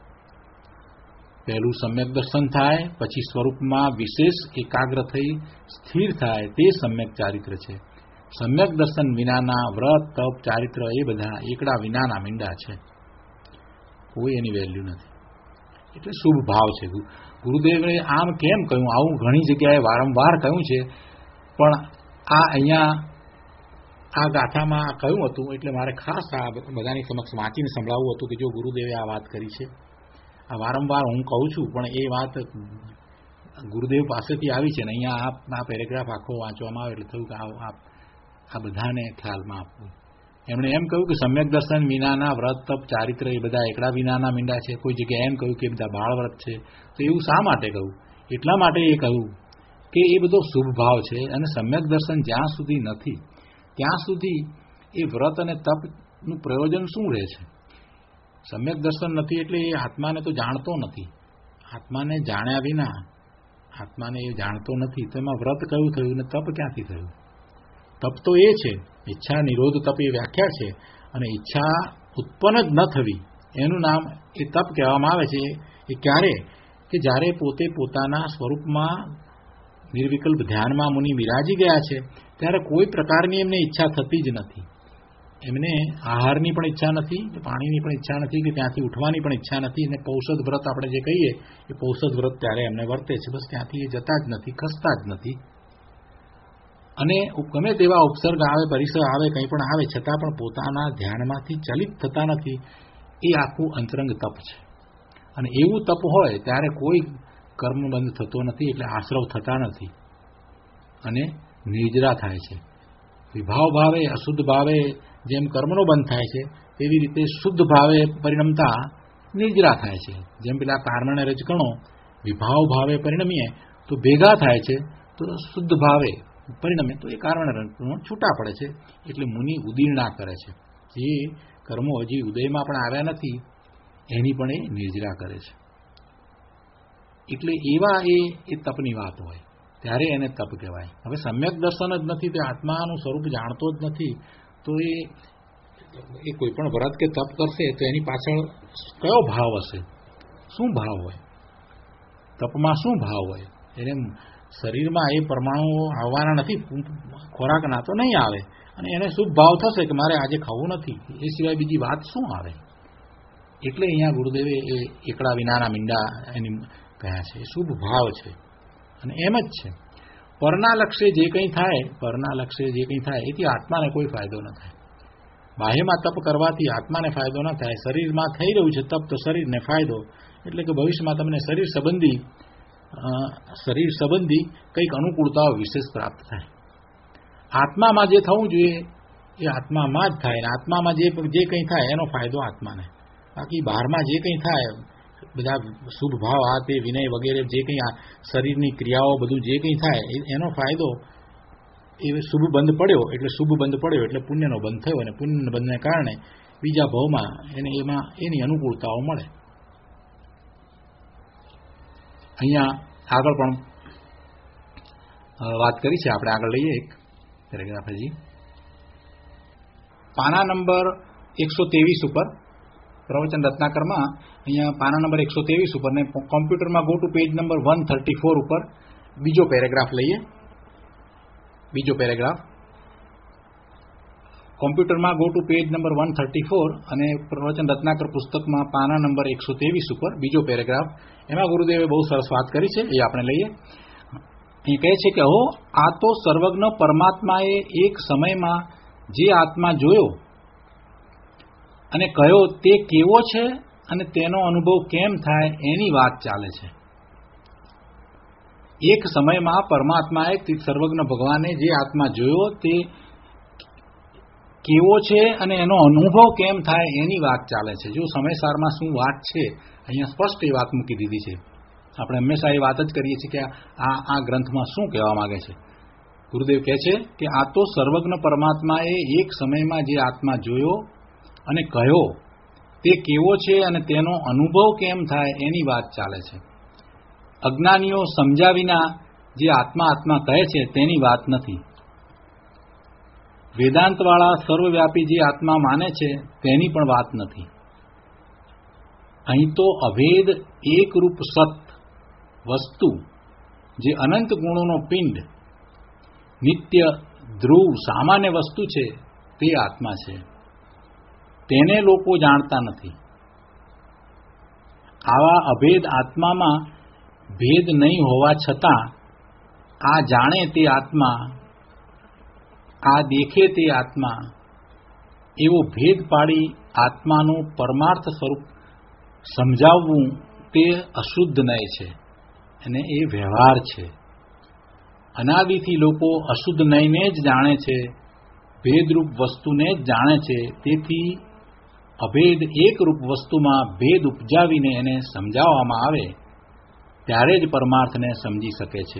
પહેલું સમ્યક દર્શન થાય, પછી સ્વરૂપમાં વિશેષ એકાગ્ર થઈ સ્થિર થાય, તે સમ્યક ચારિત્ર છે. સમ્યક દર્શન વિનાના વ્રત, તપ, ચારિત્ર એ બધા એકડા વિનાના મીંડા છે. કોઈ એની વેલ્યુ નથી. એટલે શુભ ભાવ છે. ગુરુદેવે આમ કેમ કહ્યું? આવું ઘણી જગ્યાએ વારંવાર કહ્યું છે, પણ આ અહીંયા આ ગાથામાં કહ્યું હતું એટલે મારે ખાસ આ બધાની સમક્ષ વાંચીને સંભળાવવું હતું કે જો ગુરુદેવે આ વાત કરી છે. આ વારંવાર હું કહું છું પણ એ વાત ગુરુદેવ પાસેથી આવી છે ને અહીંયા આ પેરેગ્રાફ આખો વાંચવામાં આવે એટલે થયું કે આ બધાને ખ્યાલમાં આપવું. એમણે એમ કહ્યું કે સમ્યક દર્શન વિનાના વ્રત, તપ, ચારિત્ર એ બધા એકડા વિનાના મીંડા છે. કોઈ જગ્યાએ એમ કહ્યું કે બધા બાળ વ્રત છે. તો એવું શા માટે કહ્યું? એટલા માટે એ કહ્યું કે એ બધો શુભ ભાવ છે અને સમ્યક દર્શન જ્યાં સુધી નથી ત્યાં સુધી એ વ્રત અને તપનું પ્રયોજન શું રહે છે? સમ્યક દર્શન નથી એટલે એ આત્માને તો જાણતો નથી. આત્માને જાણ્યા વિના આત્માને એ જાણતો નથી તો એમાં વ્રત કયું થયું ને તપ ક્યાંથી થયું? તપ તો એ છે, ઈચ્છા નિરોધ તપ એ વ્યાખ્યા છે. અને ઈચ્છા ઉત્પન્ન જ ન થવી એનું નામ એ તપ કહેવામાં આવે છે. એ ક્યારે? કે જ્યારે પોતે પોતાના સ્વરૂપમાં નિર્વિકલ્પ ધ્યાનમાં મુનિ બિરાજી ગયા છે ત્યારે કોઈ પ્રકારની એમને ઈચ્છા થતી જ નથી. એમને આહારની પણ ઈચ્છા નથી, કે પાણીની પણ ઈચ્છા નથી, કે ત્યાંથી ઉઠવાની પણ ઈચ્છા નથી. અને પૌષધ વ્રત આપણે જે કહીએ એ પૌષધ વ્રત ત્યારે એમને વર્તે છે. બસ ત્યાંથી એ જતા જ નથી, ખસતા જ નથી. અને ગમે તેવા ઉપસર્ગ આવે, પરિસર આવે, કંઈ પણ આવે, છતાં પણ પોતાના ધ્યાનમાંથી ચલિત થતા નથી. એ આખું અંતરંગ તપ છે. અને એવું તપ હોય ત્યારે કોઈ કર્મબંધ થતો નથી, એટલે આશ્રવ થતા નથી અને નિર્જરા થાય છે. વિભાવ ભાવે, અશુદ્ધ ભાવે જેમ કર્મનો બંધ થાય છે, તેવી રીતે શુદ્ધ ભાવે પરિણમતા નિર્જરા થાય છે. જેમ પેલા કાર્મણ રજકણો વિભાવ ભાવે પરિણમીએ તો ભેગા થાય છે, તો શુદ્ધ ભાવે પરિણમે તો એ કાર્મણ રજકણો છૂટા પડે છે. એટલે મુનિ ઉદીર્ણા કરે છે. જે કર્મો હજી ઉદયમાં પણ આવ્યા નથી એની પણ એ નિર્જરા કરે છે. એટલે એવા એ તપની વાત હોય ત્યારે એને તપ કહેવાય. હવે સમ્યક દર્શન જ નથી, તે આત્માનું સ્વરૂપ જાણતો જ નથી, તો એ કોઈ પણ વ્રત કે તપ કરશે તો એની પાછળ કયો ભાવ હશે? શું ભાવ હોય? તપમાં શું ભાવ હોય? એને શરીરમાં એ પરમાણુઓ આવવાના નથી, ખોરાકના તો નહીં આવે, અને એને શુભ ભાવ થશે કે મારે આજે ખાવું નથી, એ સિવાય બીજી વાત શું આવે? એટલે અહીંયા ગુરુદેવે એ એકડા વિનાના મીંડા એની કહ્યા છે. એ શુભ ભાવ છે. અને એમ જ છે, પરના લક્ષ્ય જે કંઈ થાય એથી આત્માને કોઈ ફાયદો ન થાય. બાહ્યમાં તપ કરવાથી આત્માને ફાયદો ન થાય. શરીરમાં થઈ રહ્યું છે તપ, તો શરીરને ફાયદો, એટલે કે ભવિષ્યમાં તમને શરીર સંબંધી કંઈક અનુકૂળતાઓ વિશેષ પ્રાપ્ત થાય. આત્મામાં જે થવું જોઈએ એ આત્મામાં જ થાય, અને આત્મામાં જે કંઈ થાય એનો ફાયદો આત્માને. બાકી બહારમાં જે કંઈ થાય, બધા શુભ ભાવ, આ તે વિનય વગેરે જે કંઈ શરીરની ક્રિયાઓ બધું જે કંઈ થાય એનો ફાયદો એ શુભ બંધ પડ્યો એટલે પુણ્યનો બંધ થયો, અને પુણ્યના બંધને કારણે બીજા ભાવમાં એમાં એની અનુકૂળતાઓ મળે. અહીંયા આગળ પણ વાત કરી છે આપણે. આગળ લઈએ એક પેરેગ્રાફ હજી, પાના નંબર 123 ઉપર, પ્રવચન રત્નાકરમાં અહીંયા પાના નંબર 123 ઉપર, ને કોમ્પ્યુટરમાં ગો ટુ પેજ નંબર 134 ઉપર બીજો પેરેગ્રાફ લઈએ. બીજો પેરેગ્રાફ કોમ્પ્યુટરમાં ગો ટુ પેજ નંબર 134 અને પ્રવચન રત્નાકર પુસ્તકમાં પાના નંબર 123 ઉપર બીજો પેરેગ્રાફ. એમાં ગુરુદેવે બહુ સરસ વાત કરી છે, એ આપણે લઈએ. અહીં કહે છે કે હો, આ તો સર્વજ્ઞ પરમાત્માએ એક સમયમાં જે આત્મા જોયો અને કહ્યો તે કેવો છે અને તેનો અનુભવ કેમ થાય એની વાત ચાલે છે. એક સમયમાં પરમાત્માએ સર્વજ્ઞ ભગવાને જે આત્મા જોયો તે કેવો છે અને એનો અનુભવ કેમ થાય એની વાત ચાલે છે. જો સમયસારમાં શું વાત છે, અહીંયા સ્પષ્ટ એ વાત મૂકી દીધી છે. આપણે હંમેશા એ વાત જ કરીએ છીએ કે આ ગ્રંથમાં શું કહેવા માંગે છે. ગુરુદેવ કહે છે કે આ તો સર્વજ્ઞ પરમાત્માએ એક સમયમાં જે આત્મા જોયો અને કહ્યો તે કેવો છે અને તેનો અનુભવ કેમ થાય એની વાત ચાલે છે. અજ્ઞાનીઓ સમજ્યા વિના જે આત્મા કહે છે તેની વાત નથી. વેદાંતવાળા સર્વવ્યાપી જે આત્મા માને છે તેની પણ વાત નથી. અહીં તો અભેદ એકરૂપ સત વસ્તુ, જે અનંત ગુણોનો પિંડ, નિત્ય ધ્રુવ સામાન્ય વસ્તુ છે તે આત્મા છે. તેને લોકો જાણતા નથી. આવા અભેદ આત્મામાં ભેદ નહીં હોવા છતાં આ જાણે તે આત્મા, આ દેખે તે આત્મા, એવો ભેદ પાડી આત્માનું પરમાર્થ સ્વરૂપ સમજાવવું તે અશુદ્ધ નય છે અને એ વ્યવહાર છે. અનાદિથી લોકો અશુદ્ધ નયને જ જાણે છે, ભેદરૂપ વસ્તુને જ જાણે છે. તેથી અભેદ એકરૂપ વસ્તુમાં ભેદ ઉપજાવીને એને સમજાવવામાં આવે ત્યારે જ પરમાર્થને સમજી શકે છે.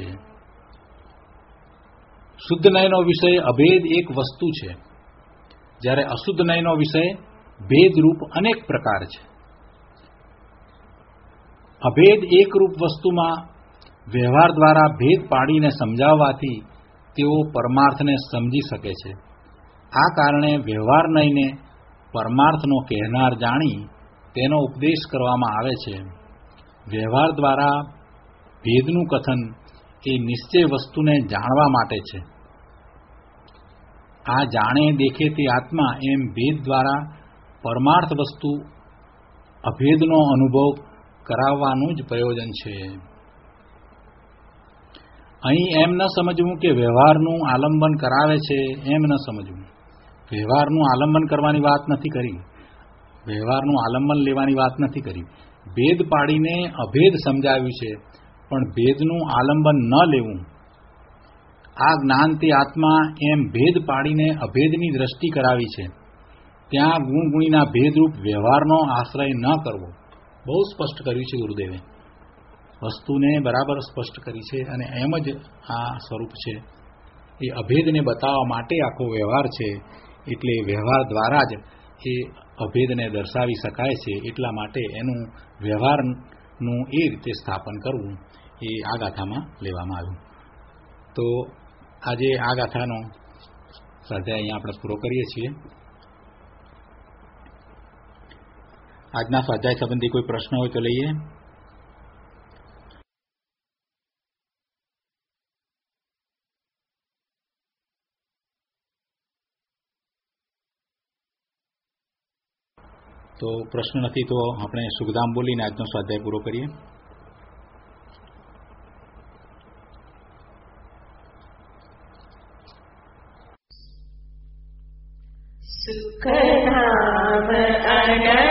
શુદ્ધ નયનો વિષય અભેદ એક વસ્તુ છે, જ્યારે અશુદ્ધ નયનો વિષય ભેદરૂપ અનેક પ્રકાર છે. અભેદ એકરૂપ વસ્તુમાં વ્યવહાર દ્વારા ભેદ પાડીને સમજાવવાથી તેઓ પરમાર્થને સમજી શકે છે. આ કારણે વ્યવહાર નયને પરમાર્થનો કહેનાર જાણી તેનો ઉપદેશ કરવામાં આવે છે. વ્યવહાર દ્વારા ભેદનું કથન એ નિશ્ચય વસ્તુને જાણવા માટે છે. આ જાણે દેખે તે આત્મા એમ ભેદ દ્વારા પરમાર્થ વસ્તુ અભેદનો અનુભવ કરાવવાનું જ પ્રયોજન છે. અહીં એમ ન સમજવું કે વ્યવહારનું આલંબન કરાવે છે, એમ ન સમજવું. વ્યવહારનું આલંબન કરવાની વાત નથી કરી, વ્યવહારનું આલંબન લેવાની વાત નથી કરી. ભેદ પાડીને અભેદ સમજાવ્યું છે, પણ ભેદનું આલંબન ન લેવું. આ જ્ઞાન તે આત્મા એમ ભેદ પાડીને અભેદની દ્રષ્ટિ કરાવી છે. ત્યાં ગુણગુણીના ભેદરૂપ વ્યવહારનો આશ્રય ન કરવો. બહુ સ્પષ્ટ કર્યું છે ગુરુદેવે, વસ્તુને બરાબર સ્પષ્ટ કરી છે. અને એમ જ આ સ્વરૂપ છે, એ અભેદને બતાવવા માટે આખો વ્યવહાર છે. એટલે વ્યવહાર દ્વારા જ એ અભેદને દર્શાવી શકાય છે. એટલા માટે એનું વ્યવહારનું એ રીતે સ્થાપન કરવું એ આ ગાથામાં લેવામાં આવ્યું. તો આજે આ ગાથાનો સ્વાધ્યાય અહીંયા આપણે પૂરો કરીએ છીએ. આજના સ્વાધ્યાય સંબંધી કોઈ પ્રશ્ન હોય તો લઈએ. તો પ્રશ્ન નથી તો આપણે સુખધામ બોલીને આજનો સ્વાધ્યાય પૂરો કરીએ. સુખધામ